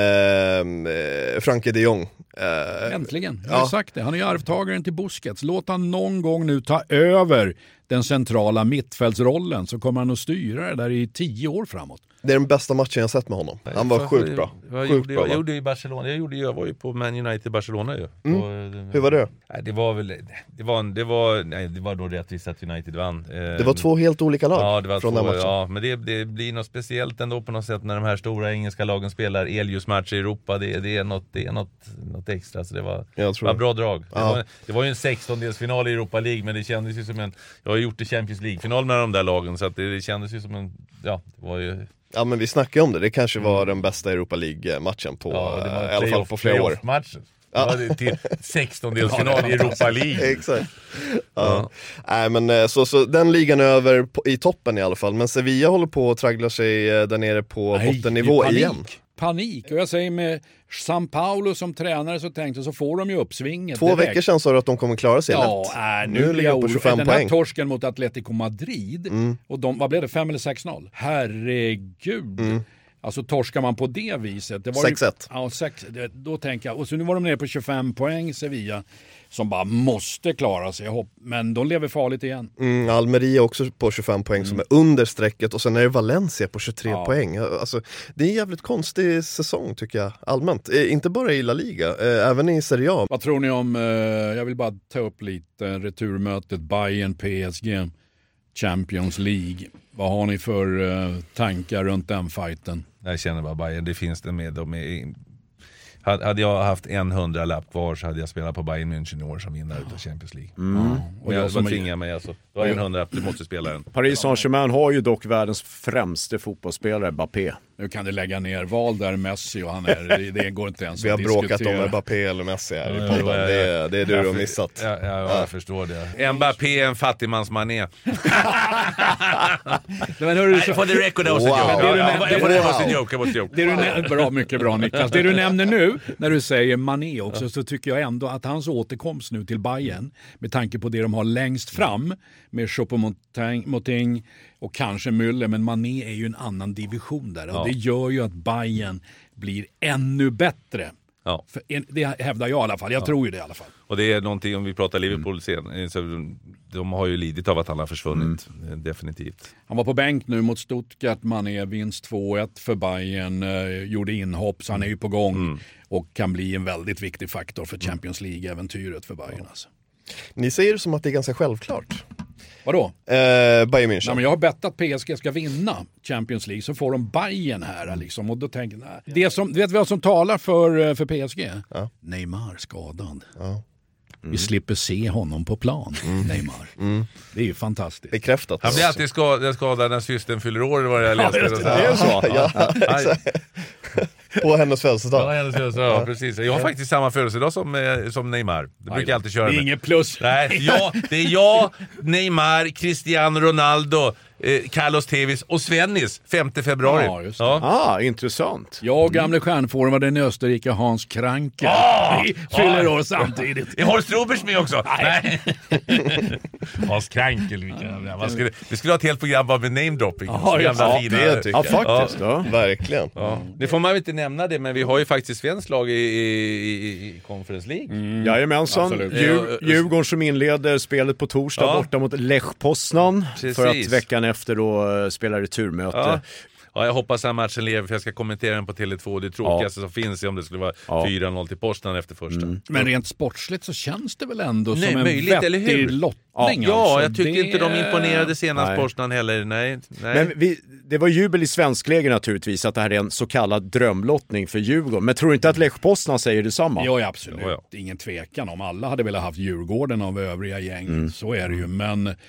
Frankie de Jong. Äntligen, jag har sagt det. Han är ju arvtagaren till Busquets. Låt han någon gång nu ta över den centrala mittfältsrollen, så kommer han att styra det där i 10 år framåt. Det är den bästa matchen jag sett med honom. Han var sjukt bra. Jag gjorde i Barcelona. Jag var ju på Man United Barcelona ju. Hur var det? Nej, det var då det att vi satt United vann. Det var 2 helt olika lag. Ja, det var från den matchen. Ja, men det blir något speciellt ändå på något sätt när de här stora engelska lagen spelar Elius-matcher i Europa. Det är något extra, så det var bra drag. Ja. Det var ju en 16-delsfinal i Europa League, men det kändes ju som jag har gjort i Champions League-final med de där lagen, så att det kändes ju som det var ju... Ja, men vi snackade om det. Det kanske var den bästa Europa League-matchen på i alla fall på flera år. Matchen. Ja. Det var till 16-delsfinal i Europa League. Exakt. Ja. Nej, men så den ligan är över i toppen i alla fall. Men Sevilla håller på att traggla sig där nere på bottennivå igen. Panik. Och jag säger med San Paulo som tränare så tänkte så får de ju uppsvinget 2 direkt. veckor sedan sa du att de kommer klara sig lätt. Nu ligger jag på 25 den poäng. här torsken mot Atletico Madrid och vad blev det? 5 eller 6-0? Herregud. Alltså torskar man på det viset. Det var 6-1. Ja, 6. Då tänker jag. Och så nu var de nere på 25 poäng Sevilla. Som bara måste klara sig. Men de lever farligt igen. Almeria också på 25 poäng som är under strecket. Och sen är det Valencia på 23 poäng. Alltså, det är en jävligt konstig säsong tycker jag. Allmänt. Inte bara i La Liga. Även i Serie A. Vad tror ni om... jag vill bara ta upp lite returmötet Bayern PSG Champions League. Vad har ni för tankar runt den fighten? Jag känner bara Bayern, det finns det med. Hade jag haft 100-lapp kvar så hade jag spelat på Bayern München i år som vinnare av Champions League. Och jag som tvingar mig alltså. Du har 100-lapp, du måste spela den. Paris Saint-Germain har ju dock världens främste fotbollsspelare, Mbappé. Nu kan du lägga ner val där Messi och det går inte ens vi har att bråkat diskutera. om Mbappé eller Messi här i podden. Det är du har missat. Jag förstår det. Mbappé är en fattigmans Mané. Men hörru, for the record also joke. Bra, mycket bra Niklas. Det du nämner nu när du säger Mané också, så tycker jag ändå att hans återkomst nu till Bayern med tanke på det de har längst fram med Choupo-Moting och kanske Müller, men Mané är ju en annan division där och det gör ju att Bayern blir ännu bättre. Ja. För det hävdar jag i alla fall. Jag tror ju det i alla fall. Och det är någonting, om vi pratar Liverpool sen, så de har ju lidit av att han har försvunnit, definitivt. Han var på bänk nu mot Stuttgart, Mané vinst 2-1 för Bayern, gjorde inhopp, så han är ju på gång och kan bli en väldigt viktig faktor för Champions League-äventyret för Bayern. Alltså. Ni säger det som att det är ganska självklart. Vadå? Bayern München. Nej, men jag har bett att PSG ska vinna Champions League, så får de Bayern här liksom, och då tänker jag, vet vi vad som talar för PSG? Ja. Neymar skadad. Ja. Vi slipper se honom på plan, Neymar. Det är ju fantastiskt. Bekräftat. Han blir alltid skadad när systern fyller år, vad jag läste. Det är så. På hennes födelsedag. Ja, hennes födelsedag, precis. Jag har faktiskt samma födelsedag som Neymar. Det brukar jag alltid köra med. Det är inget plus. Nej, det är jag, Neymar, Cristiano Ronaldo, Carlos Tevez och Svennis 5 februari. Ja, just det. Intressant. Jag och gamle stjärnformaden i Österrike Hans Kranke fyller år samtidigt. Är Horst Robers med också? Nej. Hans Kranke. Vi skulle ha ett helt program bara med namedropping. Faktiskt. Ja. Verkligen. Ja. Det får man väl inte nämna det, men vi har ju faktiskt svensk lag i Conference League. Jajamensan. Djurgården som inleder spelet på torsdag borta mot Lech Poznan. För att veckan efter då spelar returmöte. Ja, jag hoppas att matchen lever, för jag ska kommentera den på Tele2. Det tråkigaste som finns är om det skulle vara 4-0 till Poznan efter första. Men rent sportsligt så känns det väl ändå som en möjligt, vettig lottning. Ja, jag tycker inte de imponerade senast Poznan heller. Nej. Men det var jubel i svenskläge naturligtvis att det här är en så kallad drömlottning för Djurgården. Men tror du inte att Lech Poznan säger detsamma? Ja, absolut. Ingen tvekan om. Alla hade velat haft Djurgården av övriga gäng. Så är det ju. Men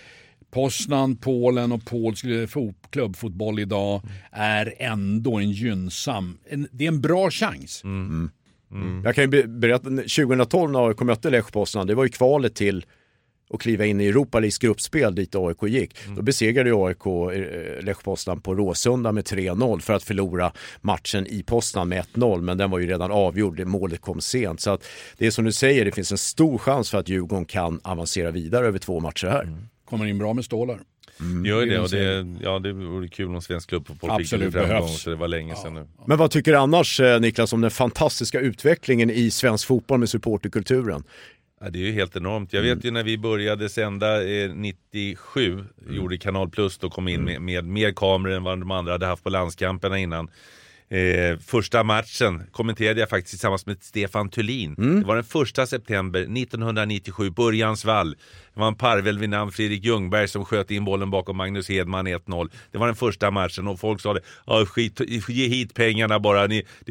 Poznan, Polen och polsk klubbfotboll idag är ändå en gynnsam, det är en bra chans. Jag kan ju berätta, 2012 när AIK mötte Lech Poznan, det var ju kvalet till att kliva in i Europa Leagues gruppspel dit AIK gick. Då besegrade AIK Lech Poznan på Råsunda med 3-0 för att förlora matchen i Poznan med 1-0, men den var ju redan avgjord, målet kom sent. Så att det är som du säger, det finns en stor chans för att Djurgården kan avancera vidare över 2 matcher här. Kommer in bra med stålar. Gör det, och det vore kul om svensk klubbfotboll fick det framgång, så det var länge sedan nu. Men vad tycker du annars, Niklas, om den fantastiska utvecklingen i svensk fotboll med supporterkulturen? Ja, det är ju helt enormt. Jag vet ju när vi började sända 97, gjorde Kanal Plus, då kom in med mer kameror än vad de andra hade haft på landskamperna innan. Första matchen kommenterade jag faktiskt tillsammans med Stefan Thulin. Det var den 1 september 1997 på Örjansvall. Det var en parvel vid namn Fredrik Ljungberg som sköt in bollen bakom Magnus Hedman 1-0. Det var den första matchen och folk sa ge hit pengarna bara.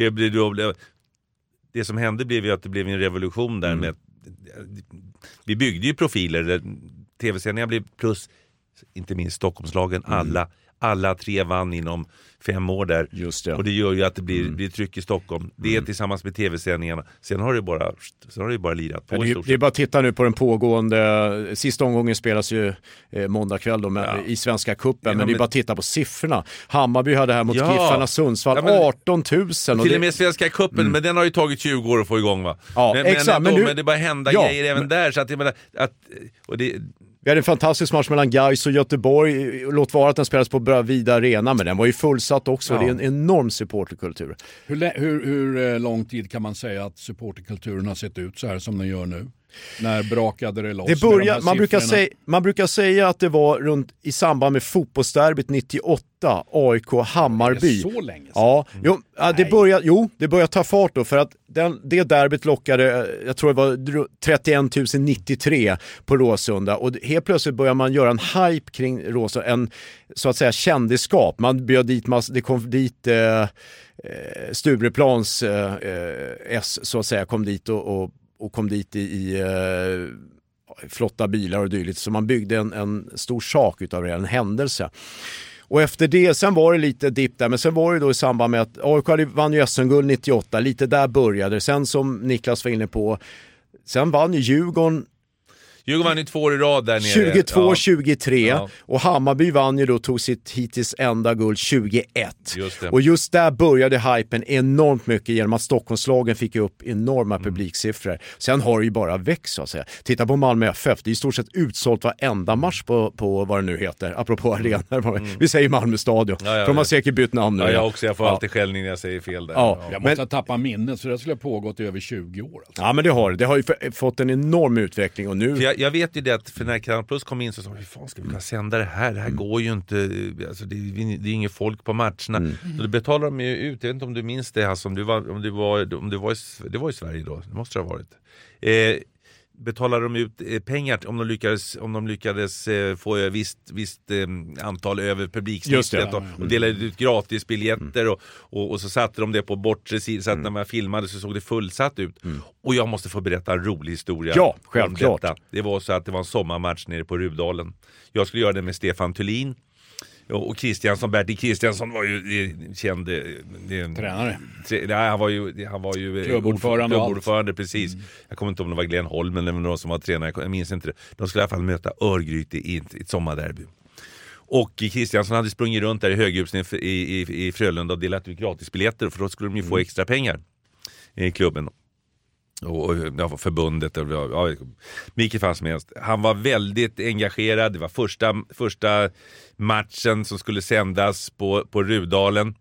Det som hände blev ju att det blev en revolution där med. Vi byggde ju profiler. TV-sändningar blev plus, inte minst Stockholmslagen, alla 3 vann inom 5 år där. Just det. Och det gör ju att det blir tryck i Stockholm. Det är tillsammans med tv-sändningarna. Sen har det bara lirat på. Det är bara att titta nu på den pågående, sista omgången spelas ju måndag kväll då i Svenska cupen, men det är bara att titta på siffrorna. Hammarby hade här mot Giffarna Sundsvall, 18 000. Till och med Svenska cupen, men den har ju tagit 20 år att få igång, va? Ja, exakt. Men det bara hända grejer även där, så att jag menar, vi hade en fantastisk match mellan Gais och Göteborg. Låt vara att den spelas på Bravida Arena, men den var ju fullsatt också. Det är en enorm supporterkultur. Hur lång tid kan man säga att supporterkulturen har sett ut så här som den gör nu? När brakade det loss? Man brukar säga att det var i samband med fotbollsderbyt 98, AIK Hammarby. Så länge sedan? Ja, det började ta fart då, för att det derbyt lockade, jag tror det var 31 093 på Råsunda, och helt plötsligt börjar man göra en hype kring Råsunda, en så att säga kändisskap. Man bjöd dit det kom dit Stureplans så att säga kom dit och kom dit i flotta bilar och dylikt. Så man byggde en stor sak utav det, en händelse. Och efter det, sen var det lite dipp där, men sen var det då i samband med att AIK vann ju SM-guld 98, lite där började det. Sen som Niklas var inne på, sen vann ju Djurgården vann ju 2 år i rad där nere. 22-23 och Hammarby vann ju då, tog sitt hittills enda guld 21. Och just där började hypen enormt mycket genom att Stockholmslagen fick upp enorma publiksiffror. Sen har det ju bara växt, så att säga. Titta på Malmö FF, det är i stort sett utsålt varenda match på vad det nu heter, apropå arenor. Vi säger Malmö stadion. För de har säkert bytt namn nu. Jag får alltid skällning när jag säger fel där. Jag måste tappa minnet, så det skulle ha pågått i över 20 år. Alltså. Ja, men det har ju fått en enorm utveckling, och nu... Jag vet ju det, att för när Kanal Plus kom in så sa hur fan ska vi kunna sända det här? Det här går ju inte, alltså det är inget folk på matcherna. Så det betalar de ju ut. Jag vet inte om du minns det, alltså, det var i Sverige då, det måste det ha varit. Betalar de ut pengar om de lyckades få ett visst antal över publiksnittet och delade ut gratisbiljetter och så satte de det på bortre sidan, så att när man filmade så såg det fullsatt ut. Och jag måste få berätta en rolig historia. Ja, självklart. Det var så att det var en sommarmatch nere på Rudalen. Jag skulle göra det med Stefan Thulin. Och Bertil Kristiansson var ju känd tränare. Han var ju klubbordförande, precis. Jag kommer inte ihåg om det var Glenn Holm eller någon som var tränare, jag minns inte det. De skulle i alla fall möta Örgryte i ett sommarderby. Och Kristiansson hade sprungit runt där i höghusen i Frölunda och delat ut gratisbiljetter, för då skulle de ju få extra pengar i klubben. Och förbundet, mycket fanns med. Han var väldigt engagerad. Det var första matchen som skulle sändas på Rudalen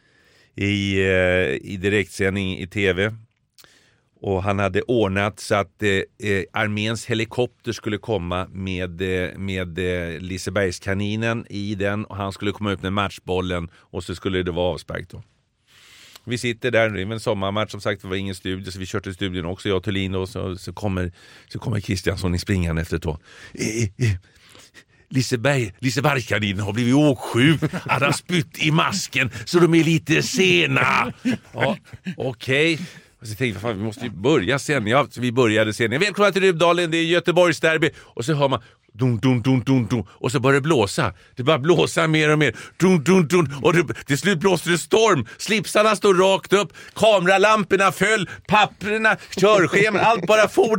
i direktsändning i tv. Och han hade ordnat så att arméns helikopter skulle komma med Lisebergskaninen i den, och han skulle komma ut med matchbollen, och så skulle det vara avspärkt då. Vi sitter där, det är en sommarmatch, som sagt, det var ingen studio, så vi körde till studion också, jag och Thulin, och så kommer Kristiansson i springan efter då. Lisebergskaninen har blivit åksjuk, han har spytt i masken så de är lite sena. Ja, okej. Och så tänkte jag, vi måste ju börja sen. Ja, så vi började sen. Välkomna till Rudalen, det är Göteborgs derby. Och så hör man, Dun, dun, dun, dun, dun. Och så började det blåsa. Det började blåsa mer och mer. Dun, dun, dun. Och till slut blåste det storm. Slipsarna stod rakt upp. Kameralamporna föll. Papperna, körscheman, allt bara for.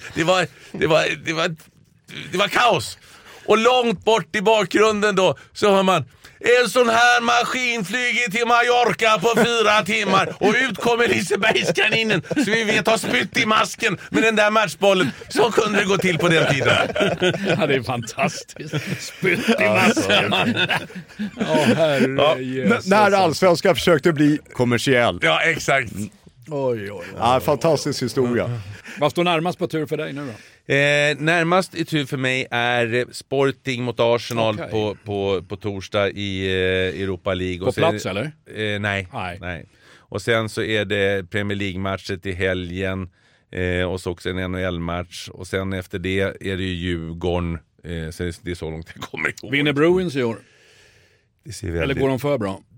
Det var kaos. Och långt bort i bakgrunden då så hör man: en sån här maskin flyger till Mallorca på 4 timmar och ut kommer Lisebergskaninen så vi vet ha spytt i masken med den där matchbollen. Så kunde det gå till på den tiden. Ja, det är fantastiskt. Spytt i masken. När allsvenskan försökte bli kommersiell. Ja, exakt. Oj. Ja, fantastisk historia. Vad står närmast på tur för dig nu då? Närmast i tur för mig är Sporting mot Arsenal Okej. på torsdag i Europa League. På och plats sen, eller? Nej. Och sen så är det Premier League-matchet i helgen och så också en NHL-match. Och sen efter det är det ju Djurgården. Så det är så långt jag kommer ihåg. Vinner Bruins i år? Det ser väldigt... Eller går de för bra?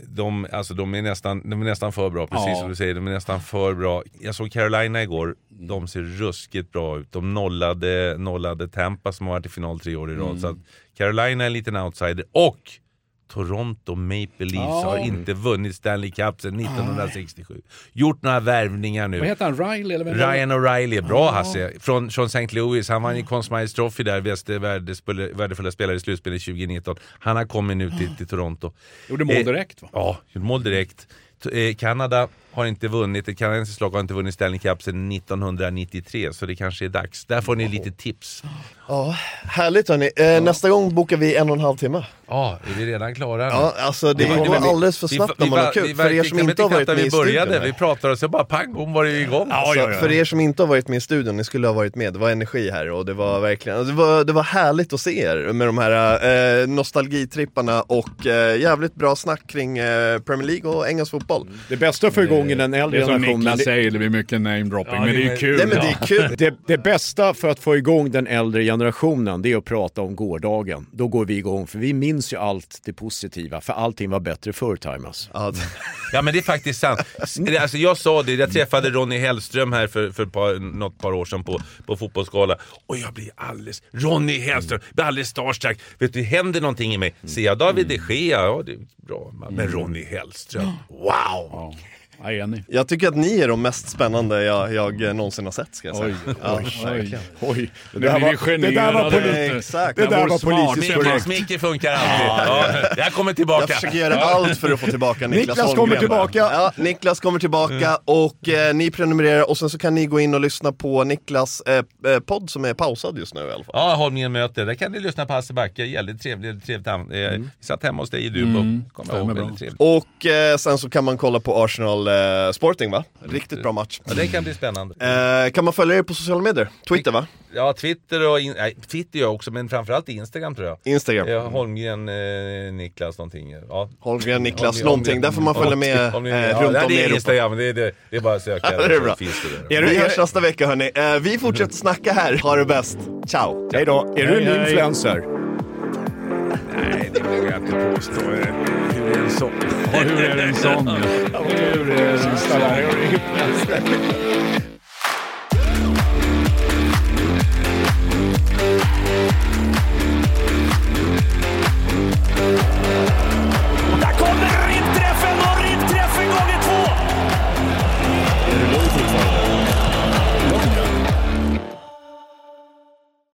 De är nästan för bra, precis som du säger. De är nästan för bra. Jag såg Carolina igår. De ser ruskigt bra ut. De nollade Tampa som har varit i final 3 år i rad. Så att Carolina är en liten outsider. Och Toronto Maple Leafs har inte vunnit Stanley Cup sedan 1967. Gjort några värvningar nu. Vad heter han? Riley? Eller Ryan O'Reilly är bra, Hasse. Från St. Louis. Han vann i Conn Smythe Trophy där. Värdefulla spelare i slutspelet 2019. Han har kommit nu till Toronto. Gjorde mål direkt, va? Ja, gjorde mål direkt. Kanada har inte vunnit. Ett kanadensiskt lag har inte vunnit Stanley Cup sedan 1993. Så det kanske är dags. Där får ni lite tips. Ja, härligt hörni. Nästa gång bokar vi 1,5 timme. Ja, är vi redan klara nu? Ja, alltså det går alldeles för snabbt när man har kul. För er som inte har varit med i studion. Vi pratade och så bara pang, bom var det igång. För er som inte har varit med i studion, ni skulle ha varit med. Det var energi här och det var verkligen, det var härligt att se er med de här nostalgitripparna och jävligt bra snack kring Premier League och engelsk fotboll. Det bästa för igång i den äldre generationen. Det är som Niklas säger, det blir mycket name-dropping, men det är kul. Nej, men det är kul. Det bästa för att få igång den äldre generationen, det är att prata om gårdagen. Då går vi igång, för vi minns ju allt det positiva, för allting var bättre förr, Timas. Ja, men det är faktiskt sant. Alltså, jag sa det, jag träffade Ronny Hellström här för något par år sedan på fotbollsskala. Och jag blir Ronny Hellström, blir alldeles starstruck. Vet du, det händer någonting i mig. Ser jag David de Gea, ja det är bra. Men Ronny Hellström, wow! Ja, enig. Jag tycker att ni är de mest spännande jag någonsin har sett, ska jag säga. Oj. Det där var politiskt korrekt. Smicker funkar alltid. Jag kommer tillbaka. Jag försöker göra allt för att få tillbaka Niklas Holmgren. Kommer tillbaka. Ja, Niklas kommer tillbaka och ni prenumererar och sen så kan ni gå in och lyssna på Niklas podd som är pausad just nu i alla fall. Ja, Holmgren möter. Där kan ni lyssna på Hasse Backe. Jävligt trevligt. Vi satt hemma hos dig i Dubo. Och sen så kan man kolla på Arsenal Sporting, va? Riktigt bra match. Ja, det kan bli spännande. Kan man följa er på sociala medier? Twitter, va? Ja, Twitter och Twitter jag också, men framförallt Instagram tror jag. Instagram. Ja, Holmgren Niklas någonting. Ja. Holmgren Niklas någonting. Där får man följa med runt om i Europa. Det är Instagram, det är bara att söka. Det är bra. Vi hörs nästa vecka, hörni. Vi fortsätter snacka här. Ha det bäst. Ciao. Hej då. Är du en influencer? Nej, det vågar jag inte påstå. Hur är en sån? Hur är en sån? Hur är en sån?